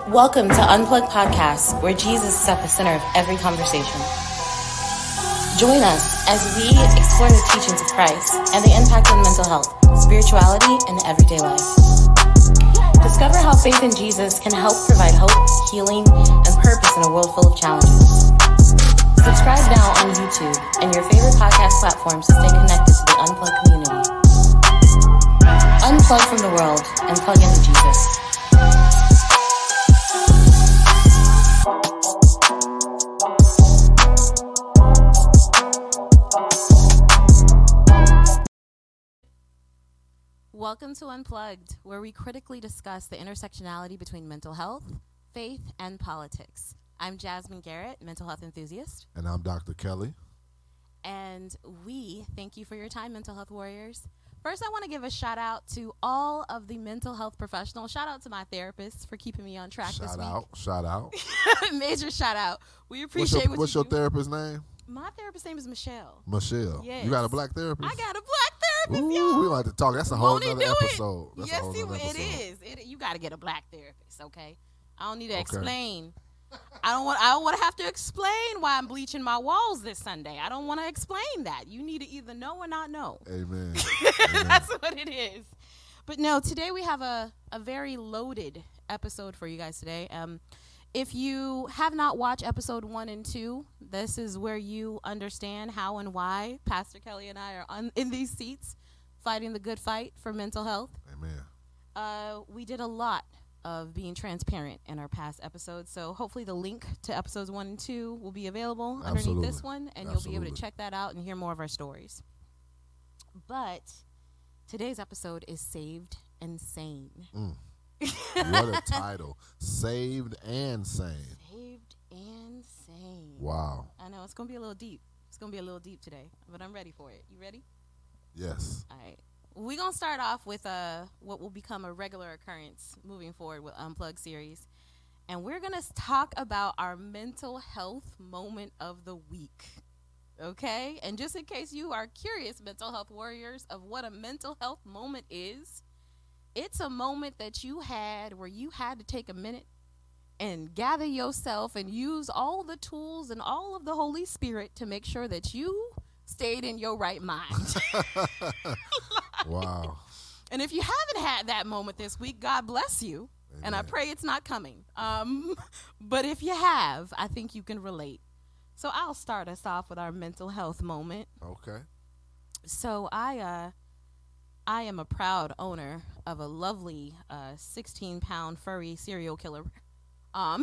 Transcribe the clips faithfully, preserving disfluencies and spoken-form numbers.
Welcome to Unplugged Podcast, where Jesus is at the center of every conversation. Join us as we explore the teachings of Christ and the impact on mental health, spirituality, and everyday life. Discover how faith in Jesus can help provide hope, healing, and purpose in a world full of challenges. Subscribe now on YouTube and your favorite podcast platforms to stay connected to the Unplugged community. Unplug from the world and plug into Jesus. Welcome to Unplugged, where we critically discuss the intersectionality between mental health, faith, and politics. I'm Jasmine Garrett, mental health enthusiast. And I'm Doctor Kelly. And we thank you for your time, mental health warriors. First, I want to give a shout out to all of the mental health professionals. Shout out to my therapist for keeping me on track shout this week. Shout out, shout out. Major shout out. We appreciate what's your, what What's you your do. therapist's name? My therapist's name is Michelle. Michelle. Yes. You got a black therapist? I got a black therapist, Ooh, y'all. we like to talk. That's a whole Won't he other do it? episode. That's yes, a whole he, nother it episode. is. It, you got to get a black therapist, okay? I don't need to Okay. explain. I don't want. I don't want to have to explain why I'm bleaching my walls this Sunday. I don't want to explain that. You need to either know or not know. Amen. That's what it is. But no, today we have a, a very loaded episode for you guys today. Um, if you have not watched episode one and two, this is where you understand how and why Pastor Kelly and I are on, in these seats fighting the good fight for mental health. Amen. Uh, we did a lot of being transparent in our past episodes, so hopefully the link to episodes one and two will be available Absolutely. underneath this one, and Absolutely. you'll be able to check that out and hear more of our stories. But today's episode is Saved and Sane. Mm. What a title. Saved and Sane. Saved and Sane. Wow. I know, it's going to be a little deep. It's going to be a little deep today, but I'm ready for it. You ready? Yes. All right. We're going to start off with uh, what will become a regular occurrence moving forward with Unplugged series. And we're going to talk about our mental health moment of the week. Okay? And just in case you are curious, mental health warriors, of what a mental health moment is, it's a moment that you had where you had to take a minute and gather yourself and use all the tools and all of the Holy Spirit to make sure that you stayed in your right mind. Wow. And if you haven't had that moment this week, God bless you. Amen. And I pray it's not coming. Um, but if you have, I think you can relate. So I'll start us off with our mental health moment. Okay. So I uh, I am a proud owner of a lovely uh, sixteen-pound furry serial killer. Um,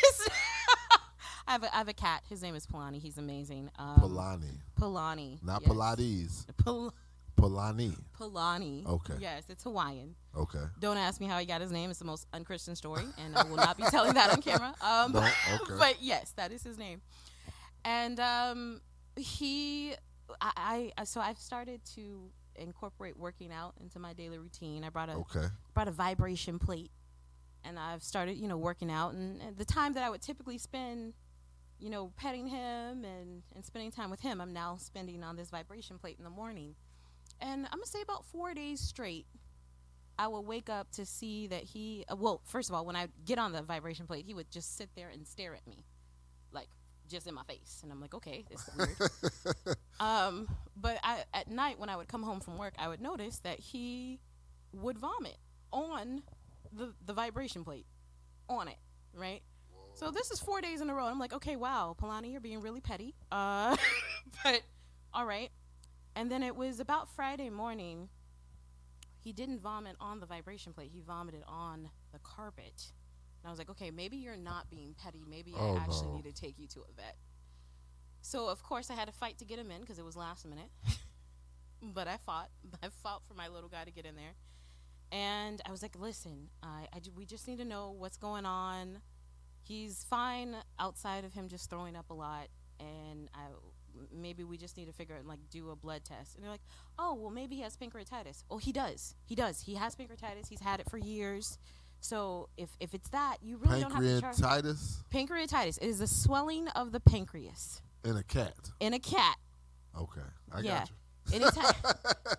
I have a, I have a cat. His name is Polani. He's amazing. Um, Polani. Polani. Not yes. Pilates. Pol- Polani. Polani. Okay. Yes, it's Hawaiian. Okay. Don't ask me how he got his name. It's the most unchristian story, and I will not be telling that on camera. Um, No? Okay. But yes, that is his name. And um, he, I, I, so I've started to incorporate working out into my daily routine. I brought a Okay. brought a vibration plate, and I've started, you know, working out. And, and the time that I would typically spend, you know, petting him and, and spending time with him, I'm now spending on this vibration plate in the morning. And I'm going to say about four days straight, I would wake up to see that he, uh, well, first of all, when I get on the vibration plate, he would just sit there and stare at me, like, just in my face. And I'm like, okay, this is weird. um, but I, at night, when I would come home from work, I would notice that he would vomit on the, the vibration plate, on it, right? So this is four days in a row. I'm like, okay, wow, Polani, you're being really petty. Uh, but all right. And then it was about Friday morning. He didn't vomit on the vibration plate. He vomited on the carpet. And I was like, okay, maybe you're not being petty. Maybe Oh, I actually no. need to take you to a vet. So, of course, I had to fight to get him in because it was last minute. But I fought. I fought for my little guy to get in there. And I was like, listen, I, I, we just need to know what's going on. He's fine outside of him just throwing up a lot. And I, maybe we just need to figure out, like, do a blood test. And they're like, oh, well, maybe he has pancreatitis. Oh, he does. He does. He has pancreatitis. He's had it for years. So if, if it's that, you really don't have to charge. Pancreatitis Pancreatitis. It is a swelling of the pancreas in a cat. in a cat. Okay. I Yeah. got you. Anytime. Yeah, this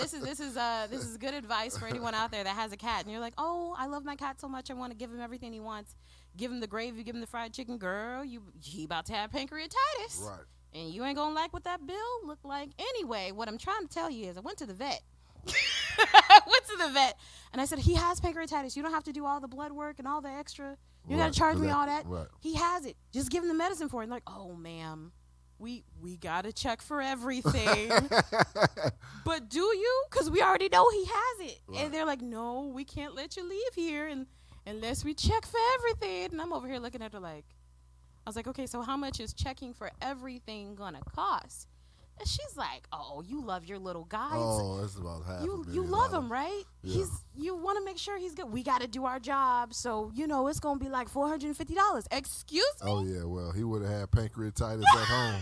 this is this is uh this is good advice for anyone out there that has a cat and you're like, oh, I love my cat so much, I want to give him everything he wants. Give him the gravy, give him the fried chicken, girl. You he about to have pancreatitis, Right. and you ain't gonna like what that bill look like. Anyway, what I'm trying to tell you is, I went to the vet. I went to the vet and I said, he has pancreatitis. You don't have to do all the blood work and all the extra. You Right, gotta charge me that- all that. right. He has it. Just give him the medicine for it. And like, oh, ma'am, we we gotta check for everything. But do you? Because we already know he has it. Right. And they're like, no, we can't let you leave here and unless we check for everything. And I'm over here looking at her like, I was like, okay, so how much is checking for everything gonna cost? And she's like, oh, you love your little guy. Oh, it's about half. You a you million love dollars. him, right? Yeah. He's you want to make sure he's good. We got to do our job, so you know it's gonna be like four hundred and fifty dollars. Excuse me. Oh yeah, well he would have had pancreatitis at home.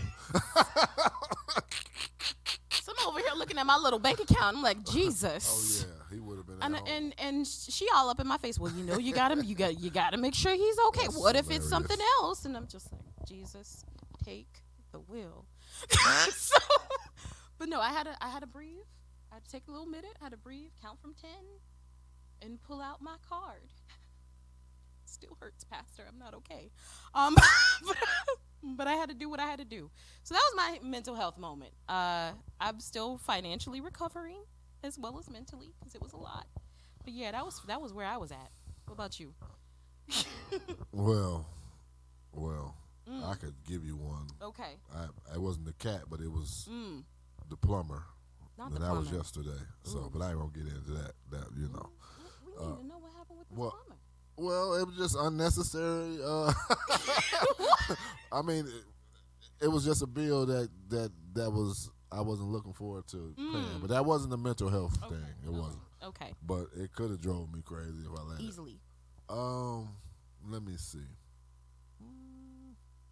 So I'm over here looking at my little bank account. I'm like, Jesus. Oh yeah, he would have been. And at home. and and she all up in my face. Well, you know, you got him. You got you got to make sure he's okay. That's What if it's hilarious. something else? And I'm just like, Jesus, take the wheel. So, but no, I had to I had to breathe. I had to take a little minute. I had to breathe, count from ten, and pull out my card. Still hurts, Pastor. I'm not okay. Um, but, but I had to do what I had to do. So that was my mental health moment. Uh, I'm still financially recovering as well as mentally because it was a lot. But yeah, that was that was where I was at. What about you? Well, well, Mm. I could give you one. Okay. I, it wasn't the cat, but it was Mm. the plumber. Not and the that plumber. was yesterday. So, Ooh. but I ain't gonna get into that. That you know. We need Uh, to know what happened with this well, plumber. Well, it was just unnecessary. Uh, I mean, it, it was just a bill that that that was I wasn't looking forward to Mm. paying. But that wasn't a mental health Okay. thing. It okay. wasn't. Okay. But it could have drove me crazy if I let it. Easily. Um, let me see. Mm.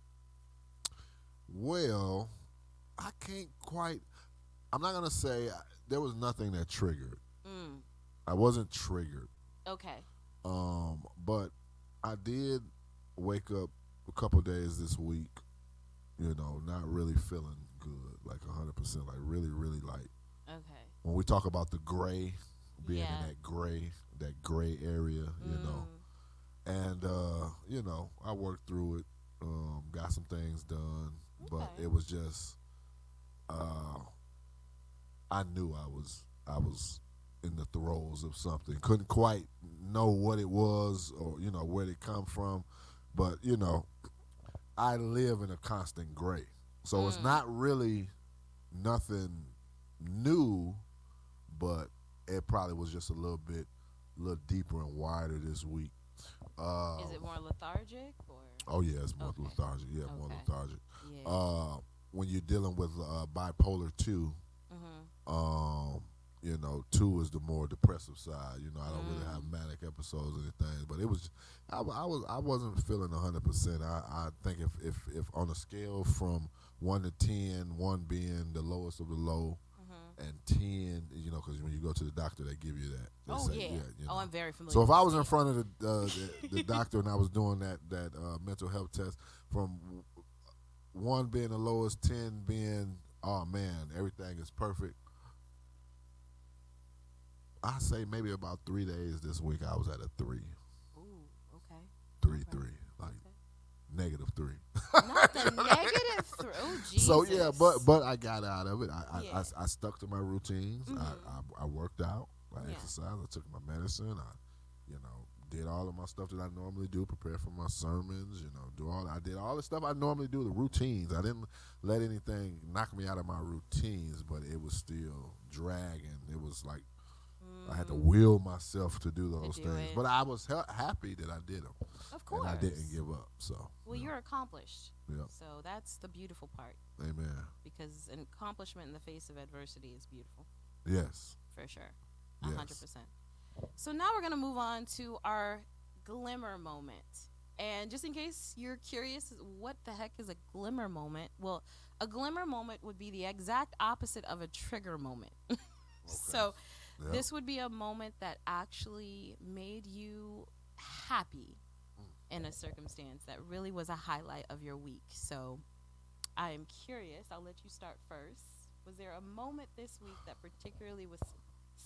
Well, I can't quite. I'm not gonna say I, there was nothing that triggered. Mm. I wasn't triggered. Okay. Um, but I did wake up a couple days this week. You know, not really feeling good, like one hundred percent, like really, really like. Okay. When we talk about the gray, being Yeah. in that gray, that gray area, you know. Mm. And, uh, you know, I worked through it, um, got some things done, but Okay. it was just, uh, I knew I was, I was in the throes of something. Couldn't quite know what it was or, you know, where it come from. But, you know, I live in a constant gray. So it's Mm. not really nothing new, but it probably was just a little bit, a little deeper and wider this week. Uh, Is it more lethargic or? Oh yeah, it's more Okay. lethargic. Yeah, more Okay. lethargic. Yeah. Uh, when you're dealing with uh, bipolar two, mm-hmm. um, you know, two is the more depressive side. You know, I don't really Mm. have manic episodes or anything, but it was, I, I was, I wasn't feeling a hundred percent. I, I think if, if, if on a scale from one to ten, one being the lowest of the low, Mm-hmm. and ten, you know, because when you go to the doctor, they give you that. They Oh say, yeah. you know. Oh, I'm very familiar. So if with I was in that. front of the uh, the, the doctor and I was doing that that uh, mental health test, from one being the lowest, ten being, oh man, everything is perfect. I say maybe about three days this week I was at a three, Ooh. Okay. three, Okay. three, like Okay. negative three. Not the negative through. Oh, Jesus. So yeah, but but I got out of it. I I, Yeah. I, I stuck to my routines. Mhm. I, I I worked out. I Yeah. exercised. I took my medicine. I, you know, did all of my stuff that I normally do. Prepare for my sermons. You know, do all. I did all the stuff I normally do. The routines. I didn't let anything knock me out of my routines, but it was still dragging. It was like I had to will myself to do those do things. it. But I was ha- happy that I did them, Of course. and I didn't give up. So Well, you know, you're accomplished. yeah, So that's the beautiful part, amen. because an accomplishment in the face of adversity is beautiful, Yes. for sure. A hundred Yes. percent. So now we're gonna move on to our glimmer moment. And just in case you're curious, what the heck is a glimmer moment? Well, a glimmer moment would be the exact opposite of a trigger moment. So Yep. this would be a moment that actually made you happy in a circumstance that really was a highlight of your week. So I am curious. I'll let you start first. Was there a moment this week that particularly was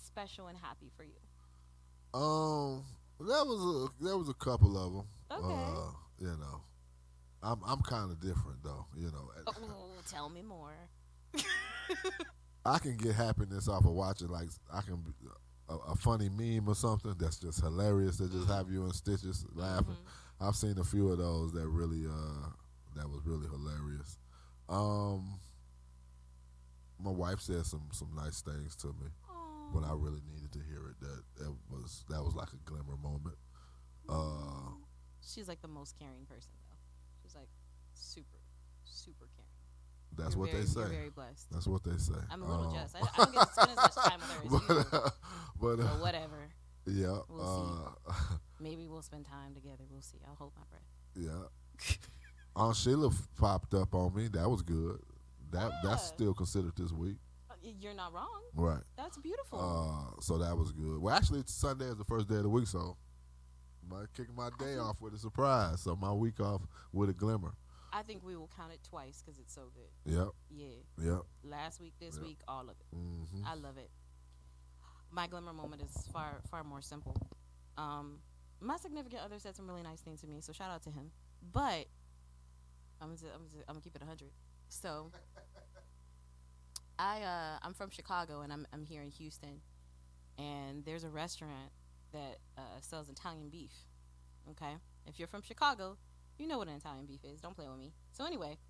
special and happy for you? Um, there was a there was a couple of them. Okay. Uh, you know, I'm I'm kind of different though. You know, Oh, tell me more. I can get happiness off of watching like I can be, a, a funny meme or something that's just hilarious that just have you in stitches laughing. Mm-hmm. I've seen a few of those that really uh that was really hilarious. Um, my wife said some some nice things to me, Aww. but I really needed to hear it. That that was that was like a glimmer moment. Uh, She's like the most caring person though. She's like super, super caring. that's You're what very, they say. You're very blessed. That's what they say. I'm a little Um, jealous. I, I don't get to spend as much time with her as but, you do. uh, but, uh, But whatever. yeah. We'll uh, Maybe we'll spend time together. We'll see. I'll hold my breath. yeah. Aunt Sheila f- popped up on me. That was good. That that's Yeah. still considered this week. Uh, y- You're not wrong. Right. That's beautiful. Uh, so that was good. Well, actually, it's Sunday is the first day of the week, so I'm kicking my day think- off with a surprise. So my week off with a glimmer. I think we will count it twice because it's so good. Yep. Yeah. Yep. Last week, this Yep. week, all of it. Mm-hmm. I love it. My glimmer moment is far, far more simple. Um, my significant other said some really nice things to me, so shout out to him. But I'm gonna, I'm gonna, I'm gonna keep it a hundred. So I, uh, I'm from Chicago, and I'm, I'm here in Houston, and there's a restaurant that uh, sells Italian beef. Okay, if you're from Chicago, you know what an Italian beef is. Don't play with me. So anyway,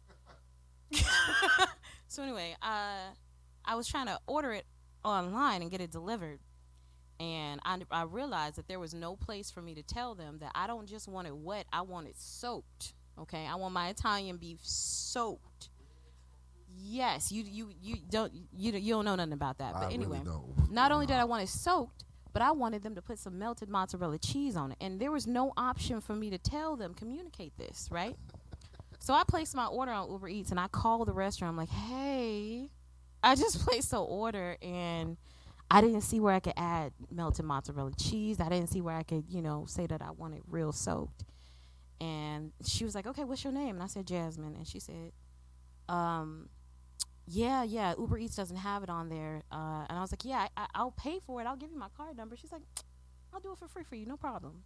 so anyway, uh, I was trying to order it online and get it delivered, and I, I realized that there was no place for me to tell them that I don't just want it wet, I want it soaked. Okay, I want my Italian beef soaked. Yes, you you you don't you you don't know nothing about that. But I anyway, really don't. not only did I want it soaked, but I wanted them to put some melted mozzarella cheese on it, and there was no option for me to tell them communicate this, right? So I placed my order on Uber Eats, and I called the restaurant. I'm like, hey, I just placed an order, and I didn't see where I could add melted mozzarella cheese. I didn't see where I could, you know, say that I want it real soaked. And she was like, okay, what's your name? And I said, Jasmine. And she said, um, yeah, yeah, Uber Eats doesn't have it on there. Uh, and I was like, yeah, I, I, I'll pay for it. I'll give you my card number. She's like, I'll do it for free for you. No problem.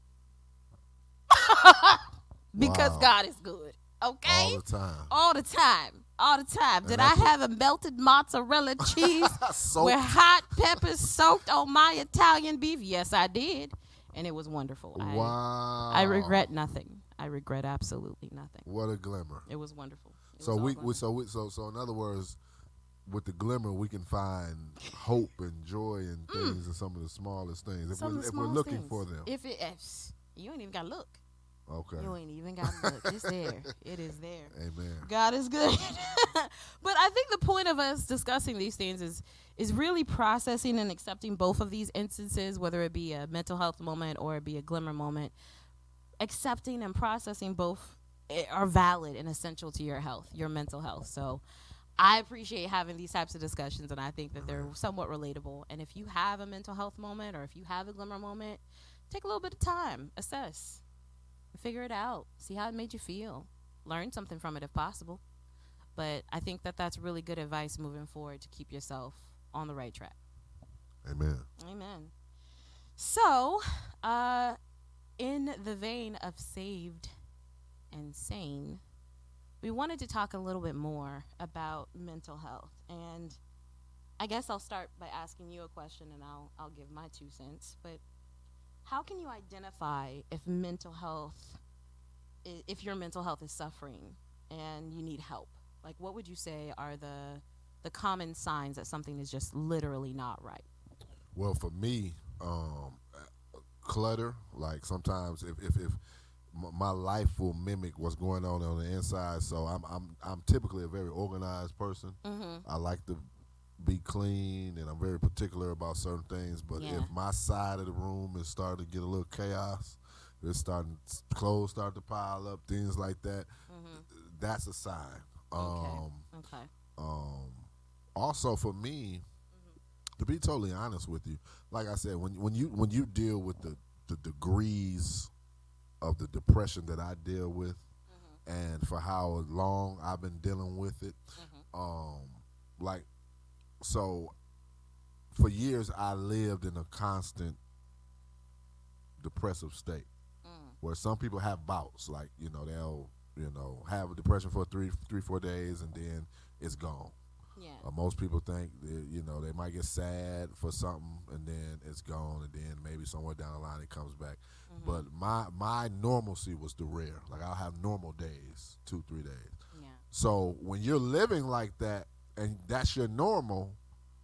Because Wow. God is good. Okay? All the time. All the time. All the time. Did And I that's what- have a melted mozzarella cheese Soaked. with hot peppers soaked on my Italian beef? Yes, I did. And it was wonderful. I, Wow. I regret nothing. I regret absolutely nothing. What a glimmer. It was wonderful. It So was all we, glamour. we so we so so in other words, with the glimmer we can find hope and joy in things and some of the smallest things if Mm. Some we're of the if we're smallest looking things. for them. If it, if, you ain't even got to look. Okay. You ain't even got to look. It's there. It is there. Amen. God is good. But I think the point of us discussing these things is is really processing and accepting both of these instances, whether it be a mental health moment or it be a glimmer moment. Accepting and processing both i- are valid and essential to your health, your mental health. So I appreciate having these types of discussions, and I think that they're somewhat relatable. And if you have a mental health moment or if you have a glimmer moment, take a little bit of time, assess, figure it out, see how it made you feel, learn something from it if possible. But I think that that's really good advice moving forward to keep yourself on the right track. Amen. Amen. So, uh, in the vein of saved and sane, we wanted to talk a little bit more about mental health. And I guess I'll start by asking you a question, and I'll I'll give my two cents. But how can you identify if mental health, i- if your mental health is suffering and you need help? Like, what would you say are the the common signs that something is just literally not right? Well, for me, um, clutter. Like sometimes, if if, if m- my life will mimic what's going on on the inside, so I'm I'm I'm typically a very organized person. Mm-hmm. I like to be clean, and I'm very particular about certain things. But Yeah. if my side of the room is starting to get a little chaos, it's starting clothes start to pile up, things like that. Mm-hmm. That's a sign. Um, Okay. um, also for me, to be totally honest with you, like I said, when when you when you deal with the, the degrees of the depression that I deal with, Mm-hmm. and for how long I've been dealing with it, Mm-hmm. um, like, so for years I lived in a constant depressive state Mm. where some people have bouts, like, you know, they'll, you know, have a depression for three, three, four days and then it's gone. Yeah. Uh, most people think, that, you know, they might get sad for something and then it's gone, and then maybe somewhere down the line it comes back. Mhm. But my my normalcy was the rare. Like, I'll have normal days, two, three days. Yeah. So when you're living like that and that's your normal,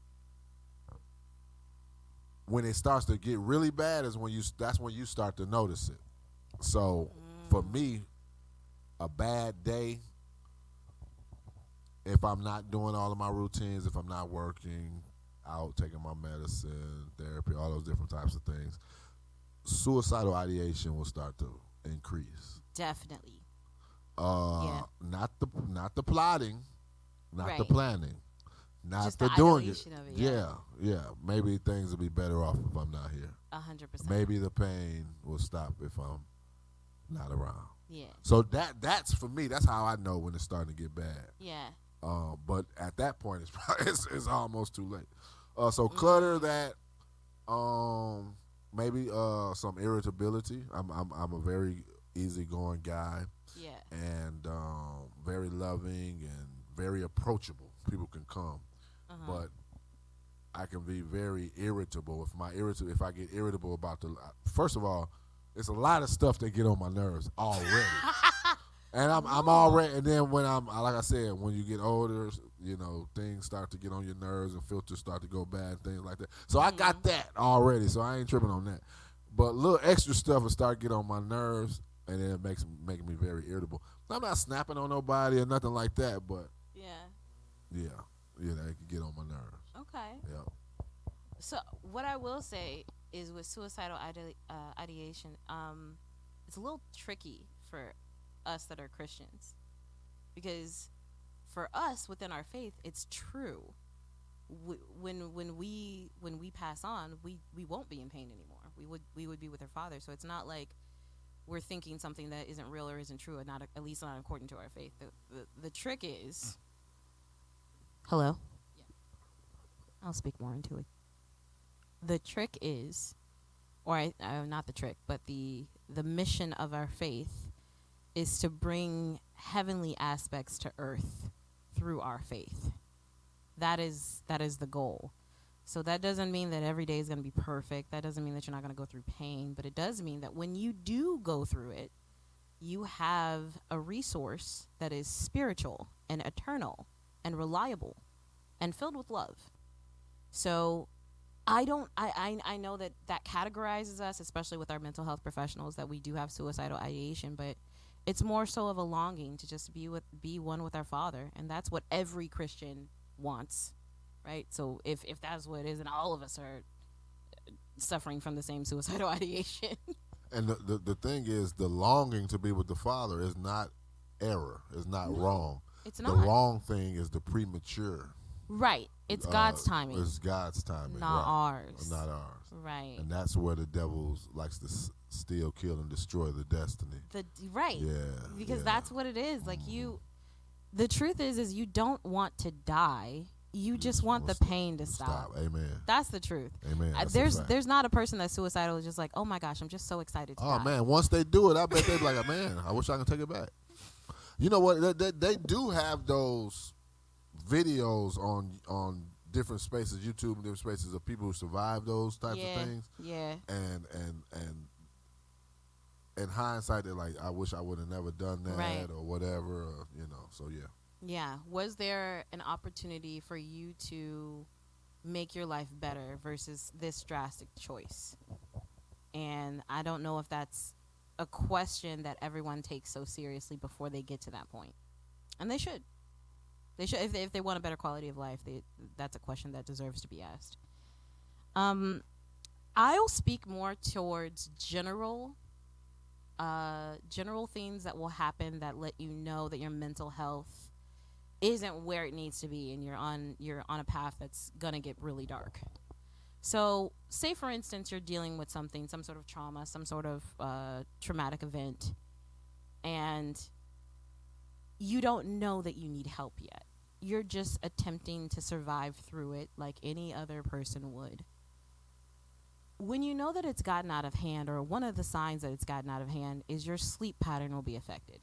when it starts to get really bad is when you that's when you start to notice it. So for Mm. me, a bad day, if I'm not doing all of my routines, if I'm not working out, taking my medicine, therapy, all those different types of things, suicidal ideation will start to increase. Definitely. Uh, Yeah. Not the not the plotting, not the Right. planning, not Just the, the doing it. ideation of it, yeah, yeah. yeah. Maybe things will be better off if I'm not here. A hundred percent. Maybe the pain will stop if I'm not around. Yeah. So that that's for me. That's how I know when it's starting to get bad. Yeah. Uh, but at that point, it's probably, it's, it's almost too late. Uh, so clutter, that, um, maybe uh, some irritability. I'm I'm I'm a very easygoing guy Yeah. and um, very loving and very approachable. People can come, Uh-huh. but I can be very irritable. If my irritable, if I get irritable about the, first of all, it's a lot of stuff that get on my nerves already. And I'm I'm already, and then when I'm, like I said, when you get older, you know, things start to get on your nerves and filters start to go bad, things like that. So I got that already, so I ain't tripping on that. But little extra stuff will start getting on my nerves, and then it makes making me very irritable. I'm not snapping on nobody or nothing like that, but Yeah. yeah, yeah, that can get on my nerves. Okay. Yeah. So what I will say is with suicidal ide- uh, ideation, um, it's a little tricky for us that are Christians, because for us within our faith, it's true. W- when when we when we pass on, we, we won't be in pain anymore. We would we would be with our Father. So it's not like we're thinking something that isn't real or isn't true, or not at least not according to our faith. The the, the trick is. Hello. Yeah. I'll speak more into it. The trick is, or I, uh, not the trick, but the the mission of our faith is to bring heavenly aspects to earth through our faith. That is that is the goal. So that doesn't mean that every day is going to be perfect. That doesn't mean that you're not going to go through pain, but it does mean that when you do go through it, you have a resource that is spiritual and eternal and reliable and filled with love. So I don't, I, I, I know that that categorizes us, especially with our mental health professionals, that we do have suicidal ideation, but it's more so of a longing to just be with, be one with our Father. And that's what every Christian wants, right? So if, if that's what it is, and all of us are suffering from the same suicidal ideation. And the, the the thing is, the longing to be with the Father is not error, is not No, wrong. It's The not. wrong thing is the premature. Right. It's uh, God's timing, It's God's timing, not right. ours. Not ours. Right. And that's where the devil likes to s- steal, kill, and destroy the destiny. The right. Yeah. Because yeah. that's what it is. Like you, the truth is, is you don't want to die. You just want the stop- pain to stop. Amen. That's the truth. Amen. Uh, That's a there's fact. there's not a person that's suicidal is just like, oh my gosh, I'm just so excited to Oh die. man, once they do it, I bet they be like, man, I wish I could take it back. You know what? They, they, they do have those videos on on different spaces, YouTube and different spaces of people who survive those types yeah, of things. Yeah. And and and in hindsight, they're like, I wish I would have never done that Right. or whatever. Or, you know. So yeah. Yeah. Was there an opportunity for you to make your life better versus this drastic choice? And I don't know if that's a question that everyone takes so seriously before they get to that point. And they should. They should. If they, if they want a better quality of life, they, that's a question that deserves to be asked. Um, I'll speak more towards general, uh, general things that will happen that let you know that your mental health isn't where it needs to be, and you're on you're on a path that's gonna get really dark. So, say for instance, you're dealing with something, some sort of trauma, some sort of uh, traumatic event, and you don't know that you need help yet. you're just attempting to survive through it like any other person would. When you know that it's gotten out of hand, or one of the signs that it's gotten out of hand, is your sleep pattern will be affected.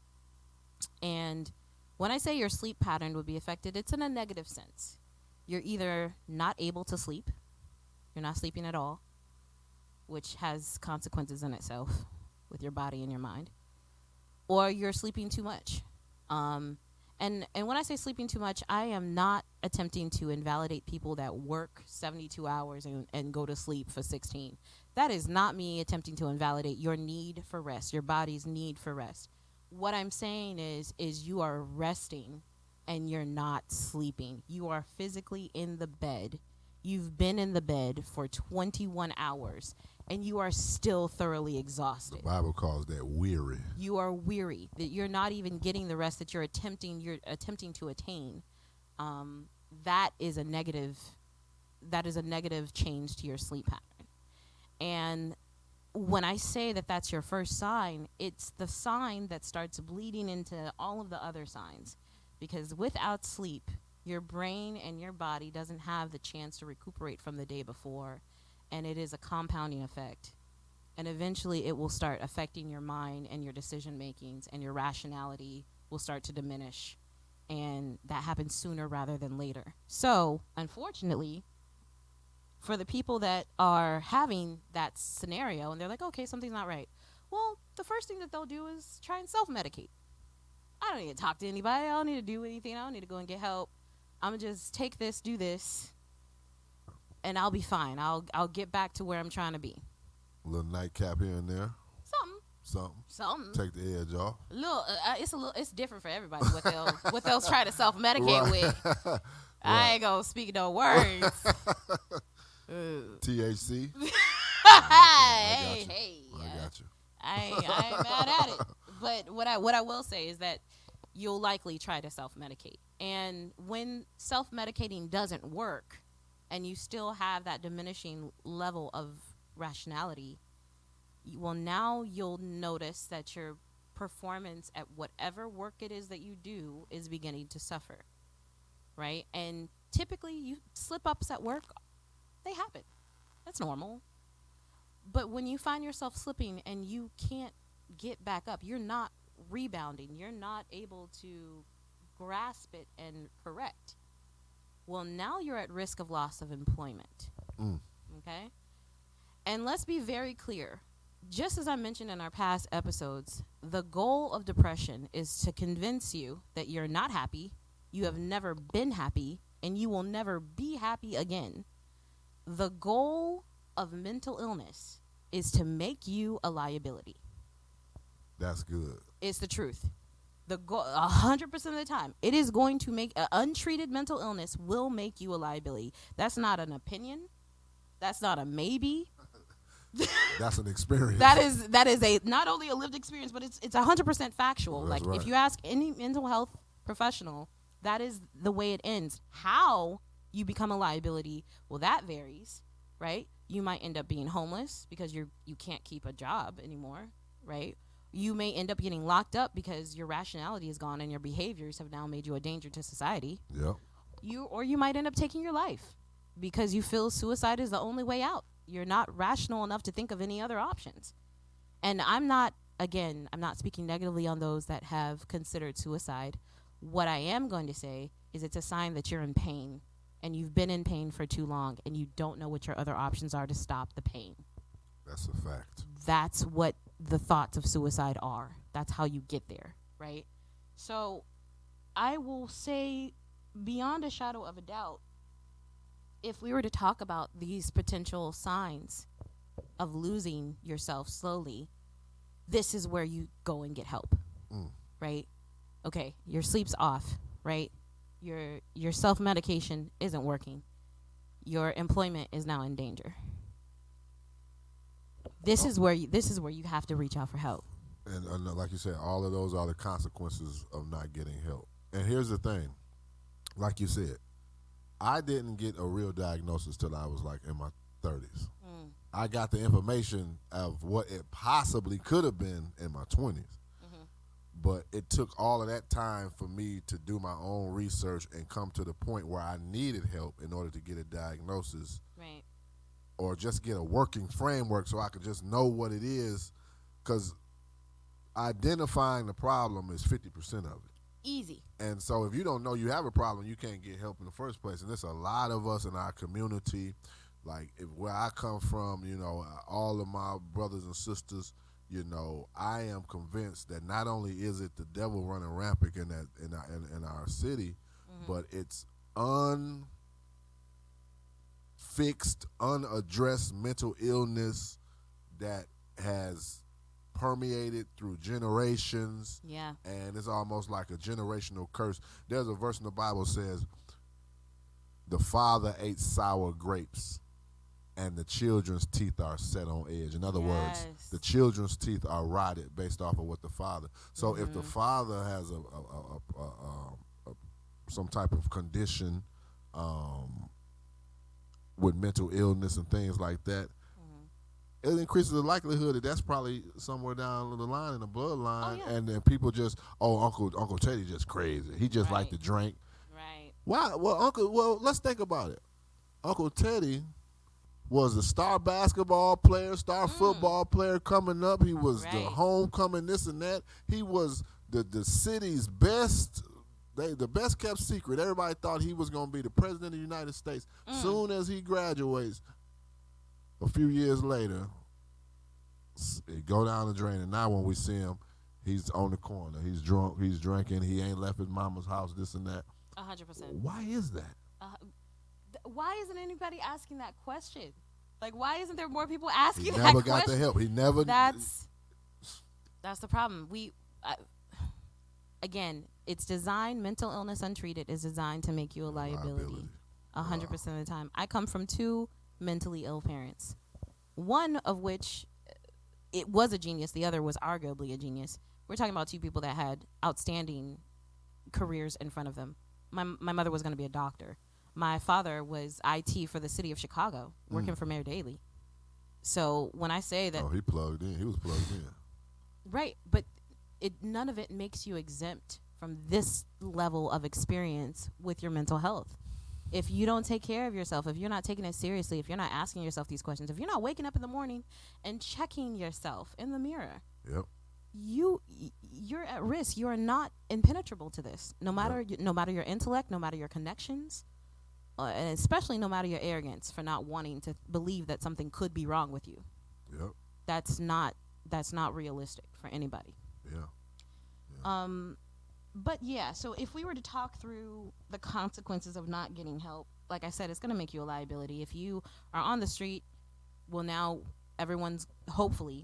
And when I say your sleep pattern will be affected, it's in a negative sense. You're either not able to sleep, you're not sleeping at all, which has consequences in itself with your body and your mind, or you're sleeping too much. Um, and, and when I say sleeping too much, I am not attempting to invalidate people that work seventy-two hours and, and go to sleep for sixteen. That is not me attempting to invalidate your need for rest, your body's need for rest. What I'm saying is, is you are resting and you're not sleeping. You are physically in the bed. You've been in the bed for twenty-one hours and you are still thoroughly exhausted. The Bible calls that weary. You are weary. That you're not even getting the rest that you're attempting you're attempting to attain. Um, that is a negative that is a negative change to your sleep pattern. And when I say that that's your first sign, it's the sign that starts bleeding into all of the other signs. Because without sleep, your brain and your body doesn't have the chance to recuperate from the day before, and it is a compounding effect. And eventually it will start affecting your mind and your decision makings, and your rationality will start to diminish. And that happens sooner rather than later. So, unfortunately, for the people that are having that scenario and they're like, okay, something's not right. Well, the first thing that they'll do is try and self-medicate. I don't need to talk to anybody. I don't need to do anything. I don't need to go and get help. I'm going to just take this, do this, and I'll be fine. I'll I'll get back to where I'm trying to be. A little nightcap here and there. Something. Something. Something. Take the edge off. A little. Uh, it's a little. It's different for everybody. What they'll what they'll try to self-medicate Right. with. Right. I ain't gonna speak no words. T H C. hey, I got you. hey. I uh, got you. I ain't, I ain't mad at it. But what I what I will say is that you'll likely try to self-medicate. And when self-medicating doesn't work and you still have that diminishing level of rationality, you, well, now you'll notice that your performance at whatever work it is that you do is beginning to suffer, right? And typically you slip-ups at work, they happen. That's normal. But when you find yourself slipping and you can't get back up, you're not rebounding, you're not able to grasp it and correct, well, now you're at risk of loss of employment. Mm. Okay? And let's be very clear. Just as I mentioned in our past episodes, the goal of depression is to convince you that you're not happy, you have never been happy, and you will never be happy again. The goal of mental illness is to make you a liability. That's good. It's the truth. The go- one hundred percent of the time, it is going to make, uh, untreated mental illness will make you a liability. That's not an opinion. That's not a maybe. That's an experience. That is that is a not only a lived experience, but it's it's one hundred percent factual. That's Like right. if you ask any mental health professional, that is the way it ends. How you become a liability, well, that varies, right? You might end up being homeless because you're you can't keep a job anymore, right? You may end up getting locked up because your rationality is gone and your behaviors have now made you a danger to society. Yep. You or you might end up taking your life because you feel suicide is the only way out. You're not rational enough to think of any other options. And I'm not, again, I'm not speaking negatively on those that have considered suicide. What I am going to say is it's a sign that you're in pain and you've been in pain for too long and you don't know what your other options are to stop the pain. That's a fact. That's what the thoughts of suicide are. That's how you get there, right? So I will say beyond a shadow of a doubt, if we were to talk about these potential signs of losing yourself slowly, this is where you go and get help, Mm. right? Okay, your sleep's off, right? Your your self-medication isn't working. Your employment is now in danger. This is where you, this is where you have to reach out for help. And uh, like you said, all of those are the consequences of not getting help. And here's the thing. Like you said, I didn't get a real diagnosis till I was like in my thirties. Mm. I got the information of what it possibly could have been in my twenties. Mm-hmm. But it took all of that time for me to do my own research and come to the point where I needed help in order to get a diagnosis. Right. Or just get a working framework so I could just know what it is. Because identifying the problem is fifty percent of it. Easy. And so if you don't know you have a problem, you can't get help in the first place. And there's a lot of us in our community, like if, where I come from, you know, all of my brothers and sisters, you know, I am convinced that not only is it the devil running rampant in that in our, in, in our city, mm-hmm. but it's unfixed, unaddressed mental illness that has permeated through generations. Yeah. And it's almost like a generational curse. There's a verse in the Bible that says, the father ate sour grapes and the children's teeth are set on edge. In other yes. words, the children's teeth are rotted based off of what the father. So mm-hmm. if the father has a, a, a, a, a, a some type of condition um, with mental illness and things like that, it increases the likelihood that that's probably somewhere down the line in the bloodline, oh, yeah. and then people just, oh, Uncle Uncle Teddy just crazy. He just right. like to drink. Right. Why? Well, Uncle. Well, let's think about it. Uncle Teddy was a star basketball player, star mm. football player coming up. He was right. the homecoming, this and that. He was the the city's best. They the best kept secret. Everybody thought he was going to be the president of the United States. Mm. Soon as he graduates. A few years later, it go down the drain, and now when we see him, he's on the corner. He's drunk. He's drinking. He ain't left his mama's house. This and that. A hundred percent. Why is that? Uh, th- why isn't anybody asking that question? Like, why isn't there more people asking that question? He never got the help. He never. That's that's the problem. We uh, again, it's designed. Mental illness untreated is designed to make you a liability. A hundred percent of the time. I come from two mentally ill parents, one of which it was a genius, the other was arguably a genius. We're talking about two people that had outstanding careers in front of them. My my mother was going to be a doctor. My father was I T for the city of Chicago, working mm. for Mayor Daley. So when I say that, oh, he plugged in. He was plugged in. Right, but it none of it makes you exempt from this level of experience with your mental health. If you don't take care of yourself, if you're not taking it seriously, if you're not asking yourself these questions, if you're not waking up in the morning and checking yourself in the mirror, yep. you you're at risk. You are not impenetrable to this. No matter yep. no matter your intellect, no matter your connections, uh, and especially no matter your arrogance for not wanting to believe that something could be wrong with you. Yep. That's not that's not realistic for anybody. Yeah. yeah. Um. But, yeah, so if we were to talk through the consequences of not getting help, like I said, it's going to make you a liability. If you are on the street, well, now everyone's hopefully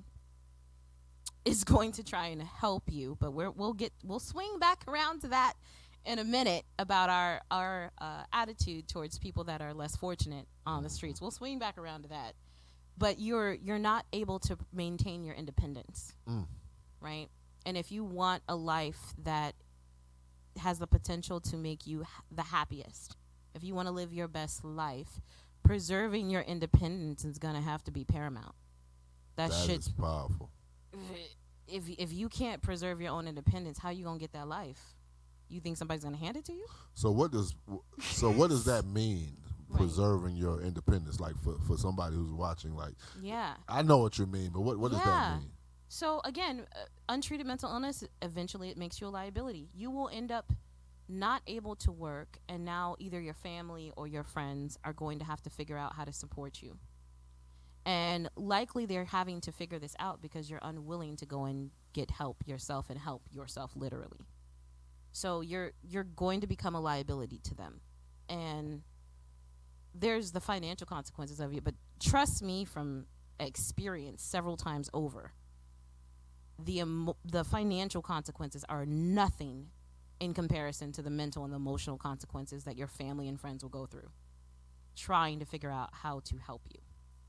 is going to try and help you. But we're, we'll get we'll swing back around to that in a minute about our, our uh, attitude towards people that are less fortunate on the streets. We'll swing back around to that. But you're you're not able to maintain your independence, mm. right? And if you want a life that has the potential to make you ha- the happiest. If you want to live your best life, preserving your independence is going to have to be paramount. That, that should is powerful. If if you can't preserve your own independence, how you going to get that life? You think somebody's going to hand it to you? So what does so what does that mean? Right. Preserving your independence, like for, for somebody who's watching, like yeah, I know what you mean, but what what yeah. does that mean? So, again, uh, untreated mental illness, eventually it makes you a liability. You will end up not able to work, and now either your family or your friends are going to have to figure out how to support you. And likely they're having to figure this out because you're unwilling to go and get help yourself and help yourself literally. So you're you're going to become a liability to them. And there's the financial consequences of it, but trust me from experience several times over, the emo- the financial consequences are nothing in comparison to the mental and the emotional consequences that your family and friends will go through trying to figure out how to help you.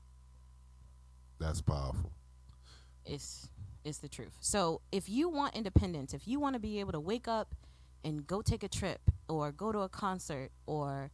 That's powerful. It's it's the truth. So if you want independence, if you want to be able to wake up and go take a trip or go to a concert or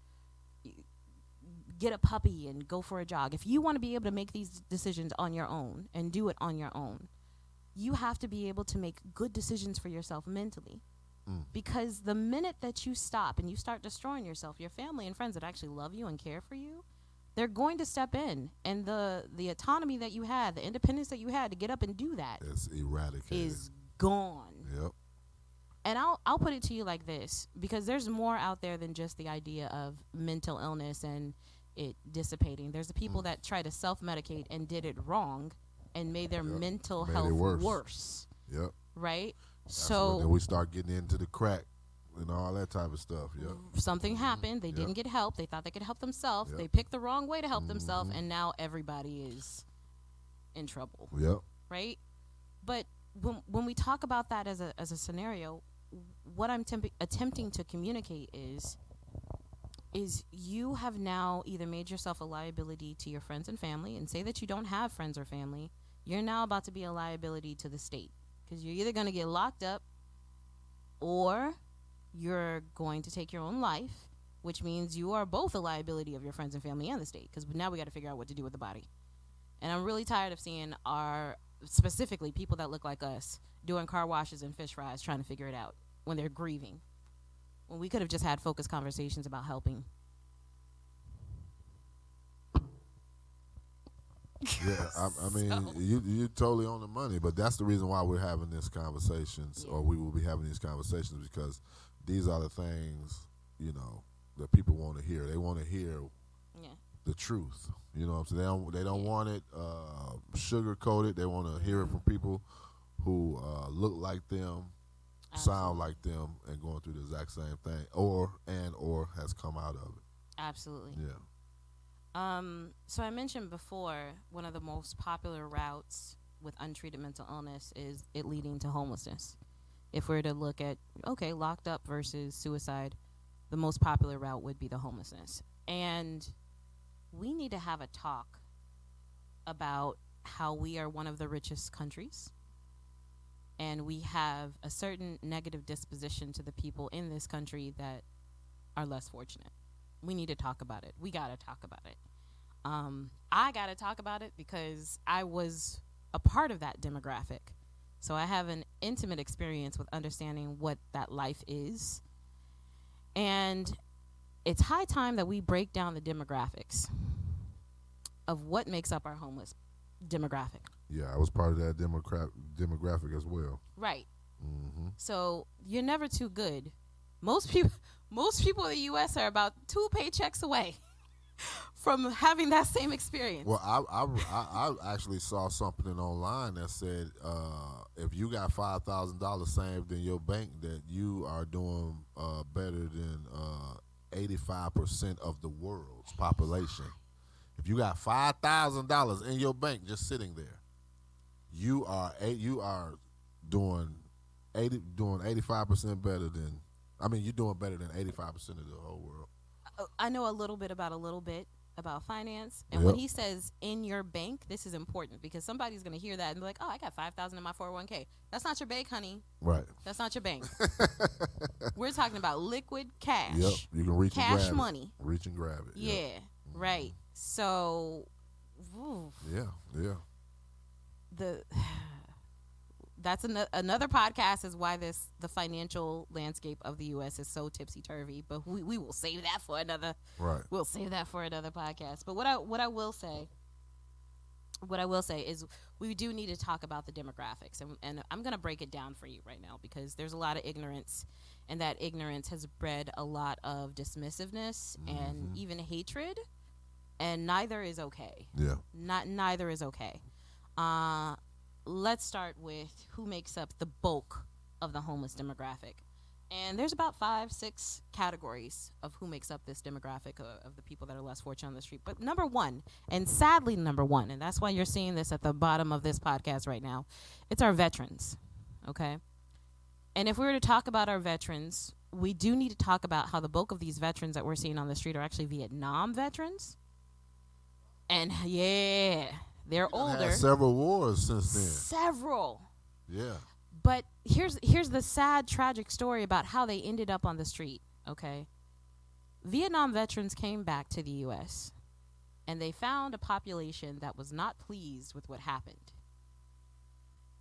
get a puppy and go for a jog, if you want to be able to make these decisions on your own and do it on your own, you have to be able to make good decisions for yourself mentally. Mm. Because the minute that you stop and you start destroying yourself, your family and friends that actually love you and care for you, they're going to step in. And the, the autonomy that you had, the independence that you had to get up and do that It's eradicated. is gone. Yep. And I'll I'll put it to you like this, because there's more out there than just the idea of mental illness and it dissipating. There's the people Mm. that try to self-medicate and did it wrong and made their Yep. mental Made it health worse. worse. Yep. Right? That's when- then So we start getting into the crack and all that type of stuff. Yep. something happened. They Yep. didn't get help. They thought they could help themselves. Yep. They picked the wrong way to help themselves, Mhm. and now everybody is in trouble. Yep. Right? But when when we talk about that as a as a scenario, what I'm temp- attempting to communicate is is you have now either made yourself a liability to your friends and family, and say that you don't have friends or family. You're now about to be a liability to the state, because you're either going to get locked up or you're going to take your own life, which means you are both a liability of your friends and family and the state, because now we got to figure out what to do with the body. And I'm really tired of seeing our, specifically people that look like us, doing car washes and fish fries trying to figure it out when they're grieving, when we could have just had focused conversations about helping. Yeah, I, I mean, So- you you totally on the money, but that's the reason why we're having these conversations, Yeah. or we will be having these conversations, because these are the things, you know, that people want to hear. They want to hear Yeah. the truth. You know what I'm saying? They don't, they don't Yeah. want it uh, sugar coated. They want to hear it from people who uh, look like them, sound Absolutely. like them, and going through the exact same thing, or and or has come out of it. Absolutely. Yeah. Um, so I mentioned before, one of the most popular routes with untreated mental illness is it leading to homelessness. If we were to look at, okay, locked up versus suicide, the most popular route would be the homelessness. And we need to have a talk about how we are one of the richest countries, and we have a certain negative disposition to the people in this country that are less fortunate. We need to talk about it. We got to talk about it. Um, I got to talk about it because I was a part of that demographic. So I have an intimate experience with understanding what that life is. And it's high time that we break down the demographics of what makes up our homeless demographic. Yeah, I was part of that demogra- demographic as well. Right. Mm-hmm. So you're never too good. Most people, most people in the U S are about two paychecks away from having that same experience. Well, I, I, I, I actually saw something online that said uh, if you got five thousand dollars saved in your bank, that you are doing uh, better than uh, eighty-five percent of the world's population. If you got five thousand dollars in your bank just sitting there, you are a, you are doing eighty doing eighty-five percent better than. I mean, you're doing better than eighty-five percent of the whole world. Uh, I know a little bit about a little bit about finance, and when Yep. he says in your bank, this is important because somebody's going to hear that and be like, "Oh, I got five thousand in my four oh one k." That's not your bank, honey. Right. That's not your bank. We're talking about liquid cash. Yep. You can reach and Cash grab money. it. Reach and grab it. Yeah. Yep. Right. So, oof, Yeah. Yeah. the that's an, another podcast is why this the financial landscape of the U S is so tipsy turvy. But we, we will save that for another. Right. We'll save that for another podcast. But what I what I will say, what I will say is we do need to talk about the demographics, and and I'm gonna break it down for you right now because there's a lot of ignorance, and that ignorance has bred a lot of dismissiveness and Mhm. even hatred, and neither is okay. Yeah. Not neither is okay. Uh, let's start with who makes up the bulk of the homeless demographic. And there's about five, six categories of who makes up this demographic of, of the people that are less fortunate on the street. But number one, and sadly number one, and that's why you're seeing this at the bottom of this podcast right now, it's our veterans, okay? And if we were to talk about our veterans, we do need to talk about how the bulk of these veterans that we're seeing on the street are actually Vietnam veterans. And yeah, they're Done had older. several wars since then. Several. Yeah. But here's here's the sad, tragic story about how they ended up on the street, okay? Vietnam veterans came back to the U S and they found a population that was not pleased with what happened.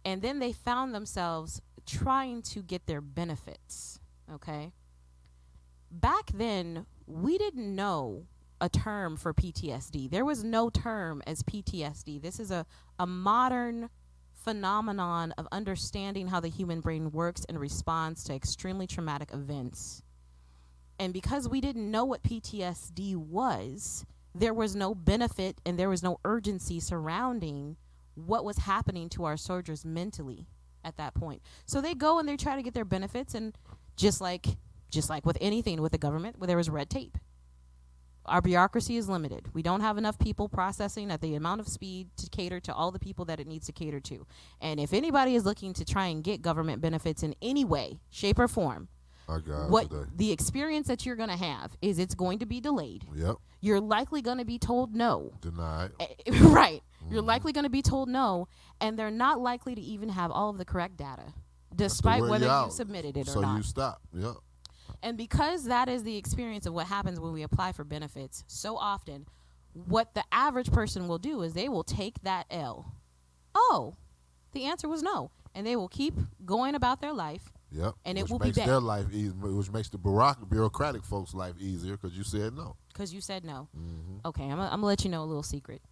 And then they found themselves trying to get their benefits, okay? Back then, we didn't know a term for P T S D. There was no term as P T S D. This is a, a modern phenomenon of understanding how the human brain works and responds to extremely traumatic events. And because we didn't know what P T S D was, there was no benefit and there was no urgency surrounding what was happening to our soldiers mentally at that point. So they go and they try to get their benefits, and just like just like with anything with the government, where there was red tape. Our bureaucracy is limited. We don't have enough people processing at the amount of speed to cater to all the people that it needs to cater to. And if anybody is looking to try and get government benefits in any way, shape, or form, I got what today. the experience that you're going to have is it's going to be delayed. Yep. You're likely going to be told no. Denied. Right. Mm-hmm. You're likely going to be told no, and they're not likely to even have all of the correct data, despite whether you submitted it or so not. So you stop. Yep. And because that is the experience of what happens when we apply for benefits so often, what the average person will do is they will take that L. Oh, the answer was no. And they will keep going about their life. Yep. And which it will makes be bad. their life easy, which makes the bureauc- bureaucratic folks' life easier because you said no. Because you said no. Mm-hmm. Okay, I'm going to let you know a little secret.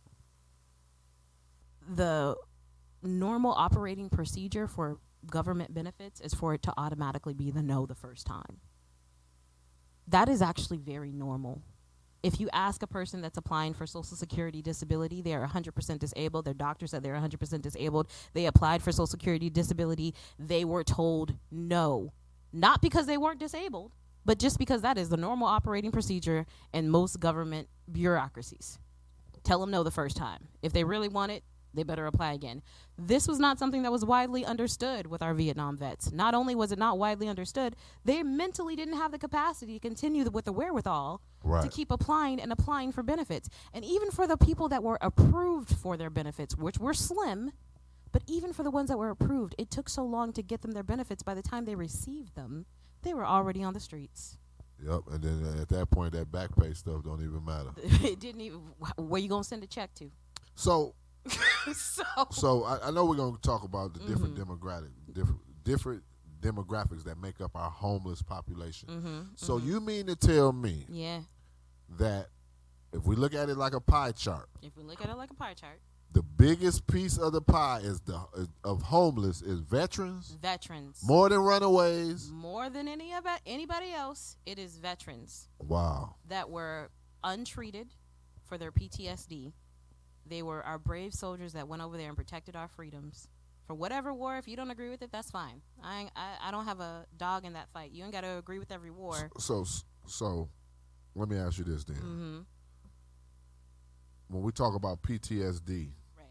The normal operating procedure for government benefits is for it to automatically be the no the first time. That is actually very normal. If you ask a person that's applying for Social Security disability, they are one hundred percent disabled. Their doctor said they're one hundred percent disabled. They applied for Social Security disability. They were told no. Not because they weren't disabled, but just because that is the normal operating procedure in most government bureaucracies. Tell them no the first time. If they really want it, they better apply again. This was not something that was widely understood with our Vietnam vets. Not only was it not widely understood, they mentally didn't have the capacity to continue the, with the wherewithal right. to keep applying and applying for benefits. And even for the people that were approved for their benefits, which were slim, but even for the ones that were approved, it took so long to get them their benefits. By the time they received them, they were already on the streets. Yep, and then uh, at that point, that back pay stuff don't even matter. It didn't even, where you going to send a check to? So... so, so I, I know we're going to talk about the different mm-hmm. demographic, different different demographics that make up our homeless population. Mm-hmm, so mm-hmm. you mean to tell me yeah. that if we look at it like a pie chart, if we look at it like a pie chart, the biggest piece of the pie is the is, of homeless is veterans, veterans, more than runaways, more than any of it, anybody else. It is veterans. Wow, that were untreated for their P T S D. They were our brave soldiers that went over there and protected our freedoms. For whatever war, if you don't agree with it, that's fine. I ain't, I, I don't have a dog in that fight. You ain't got to agree with every war. So, so, so, let me ask you this then. Mm-hmm. When we talk about P T S D, right.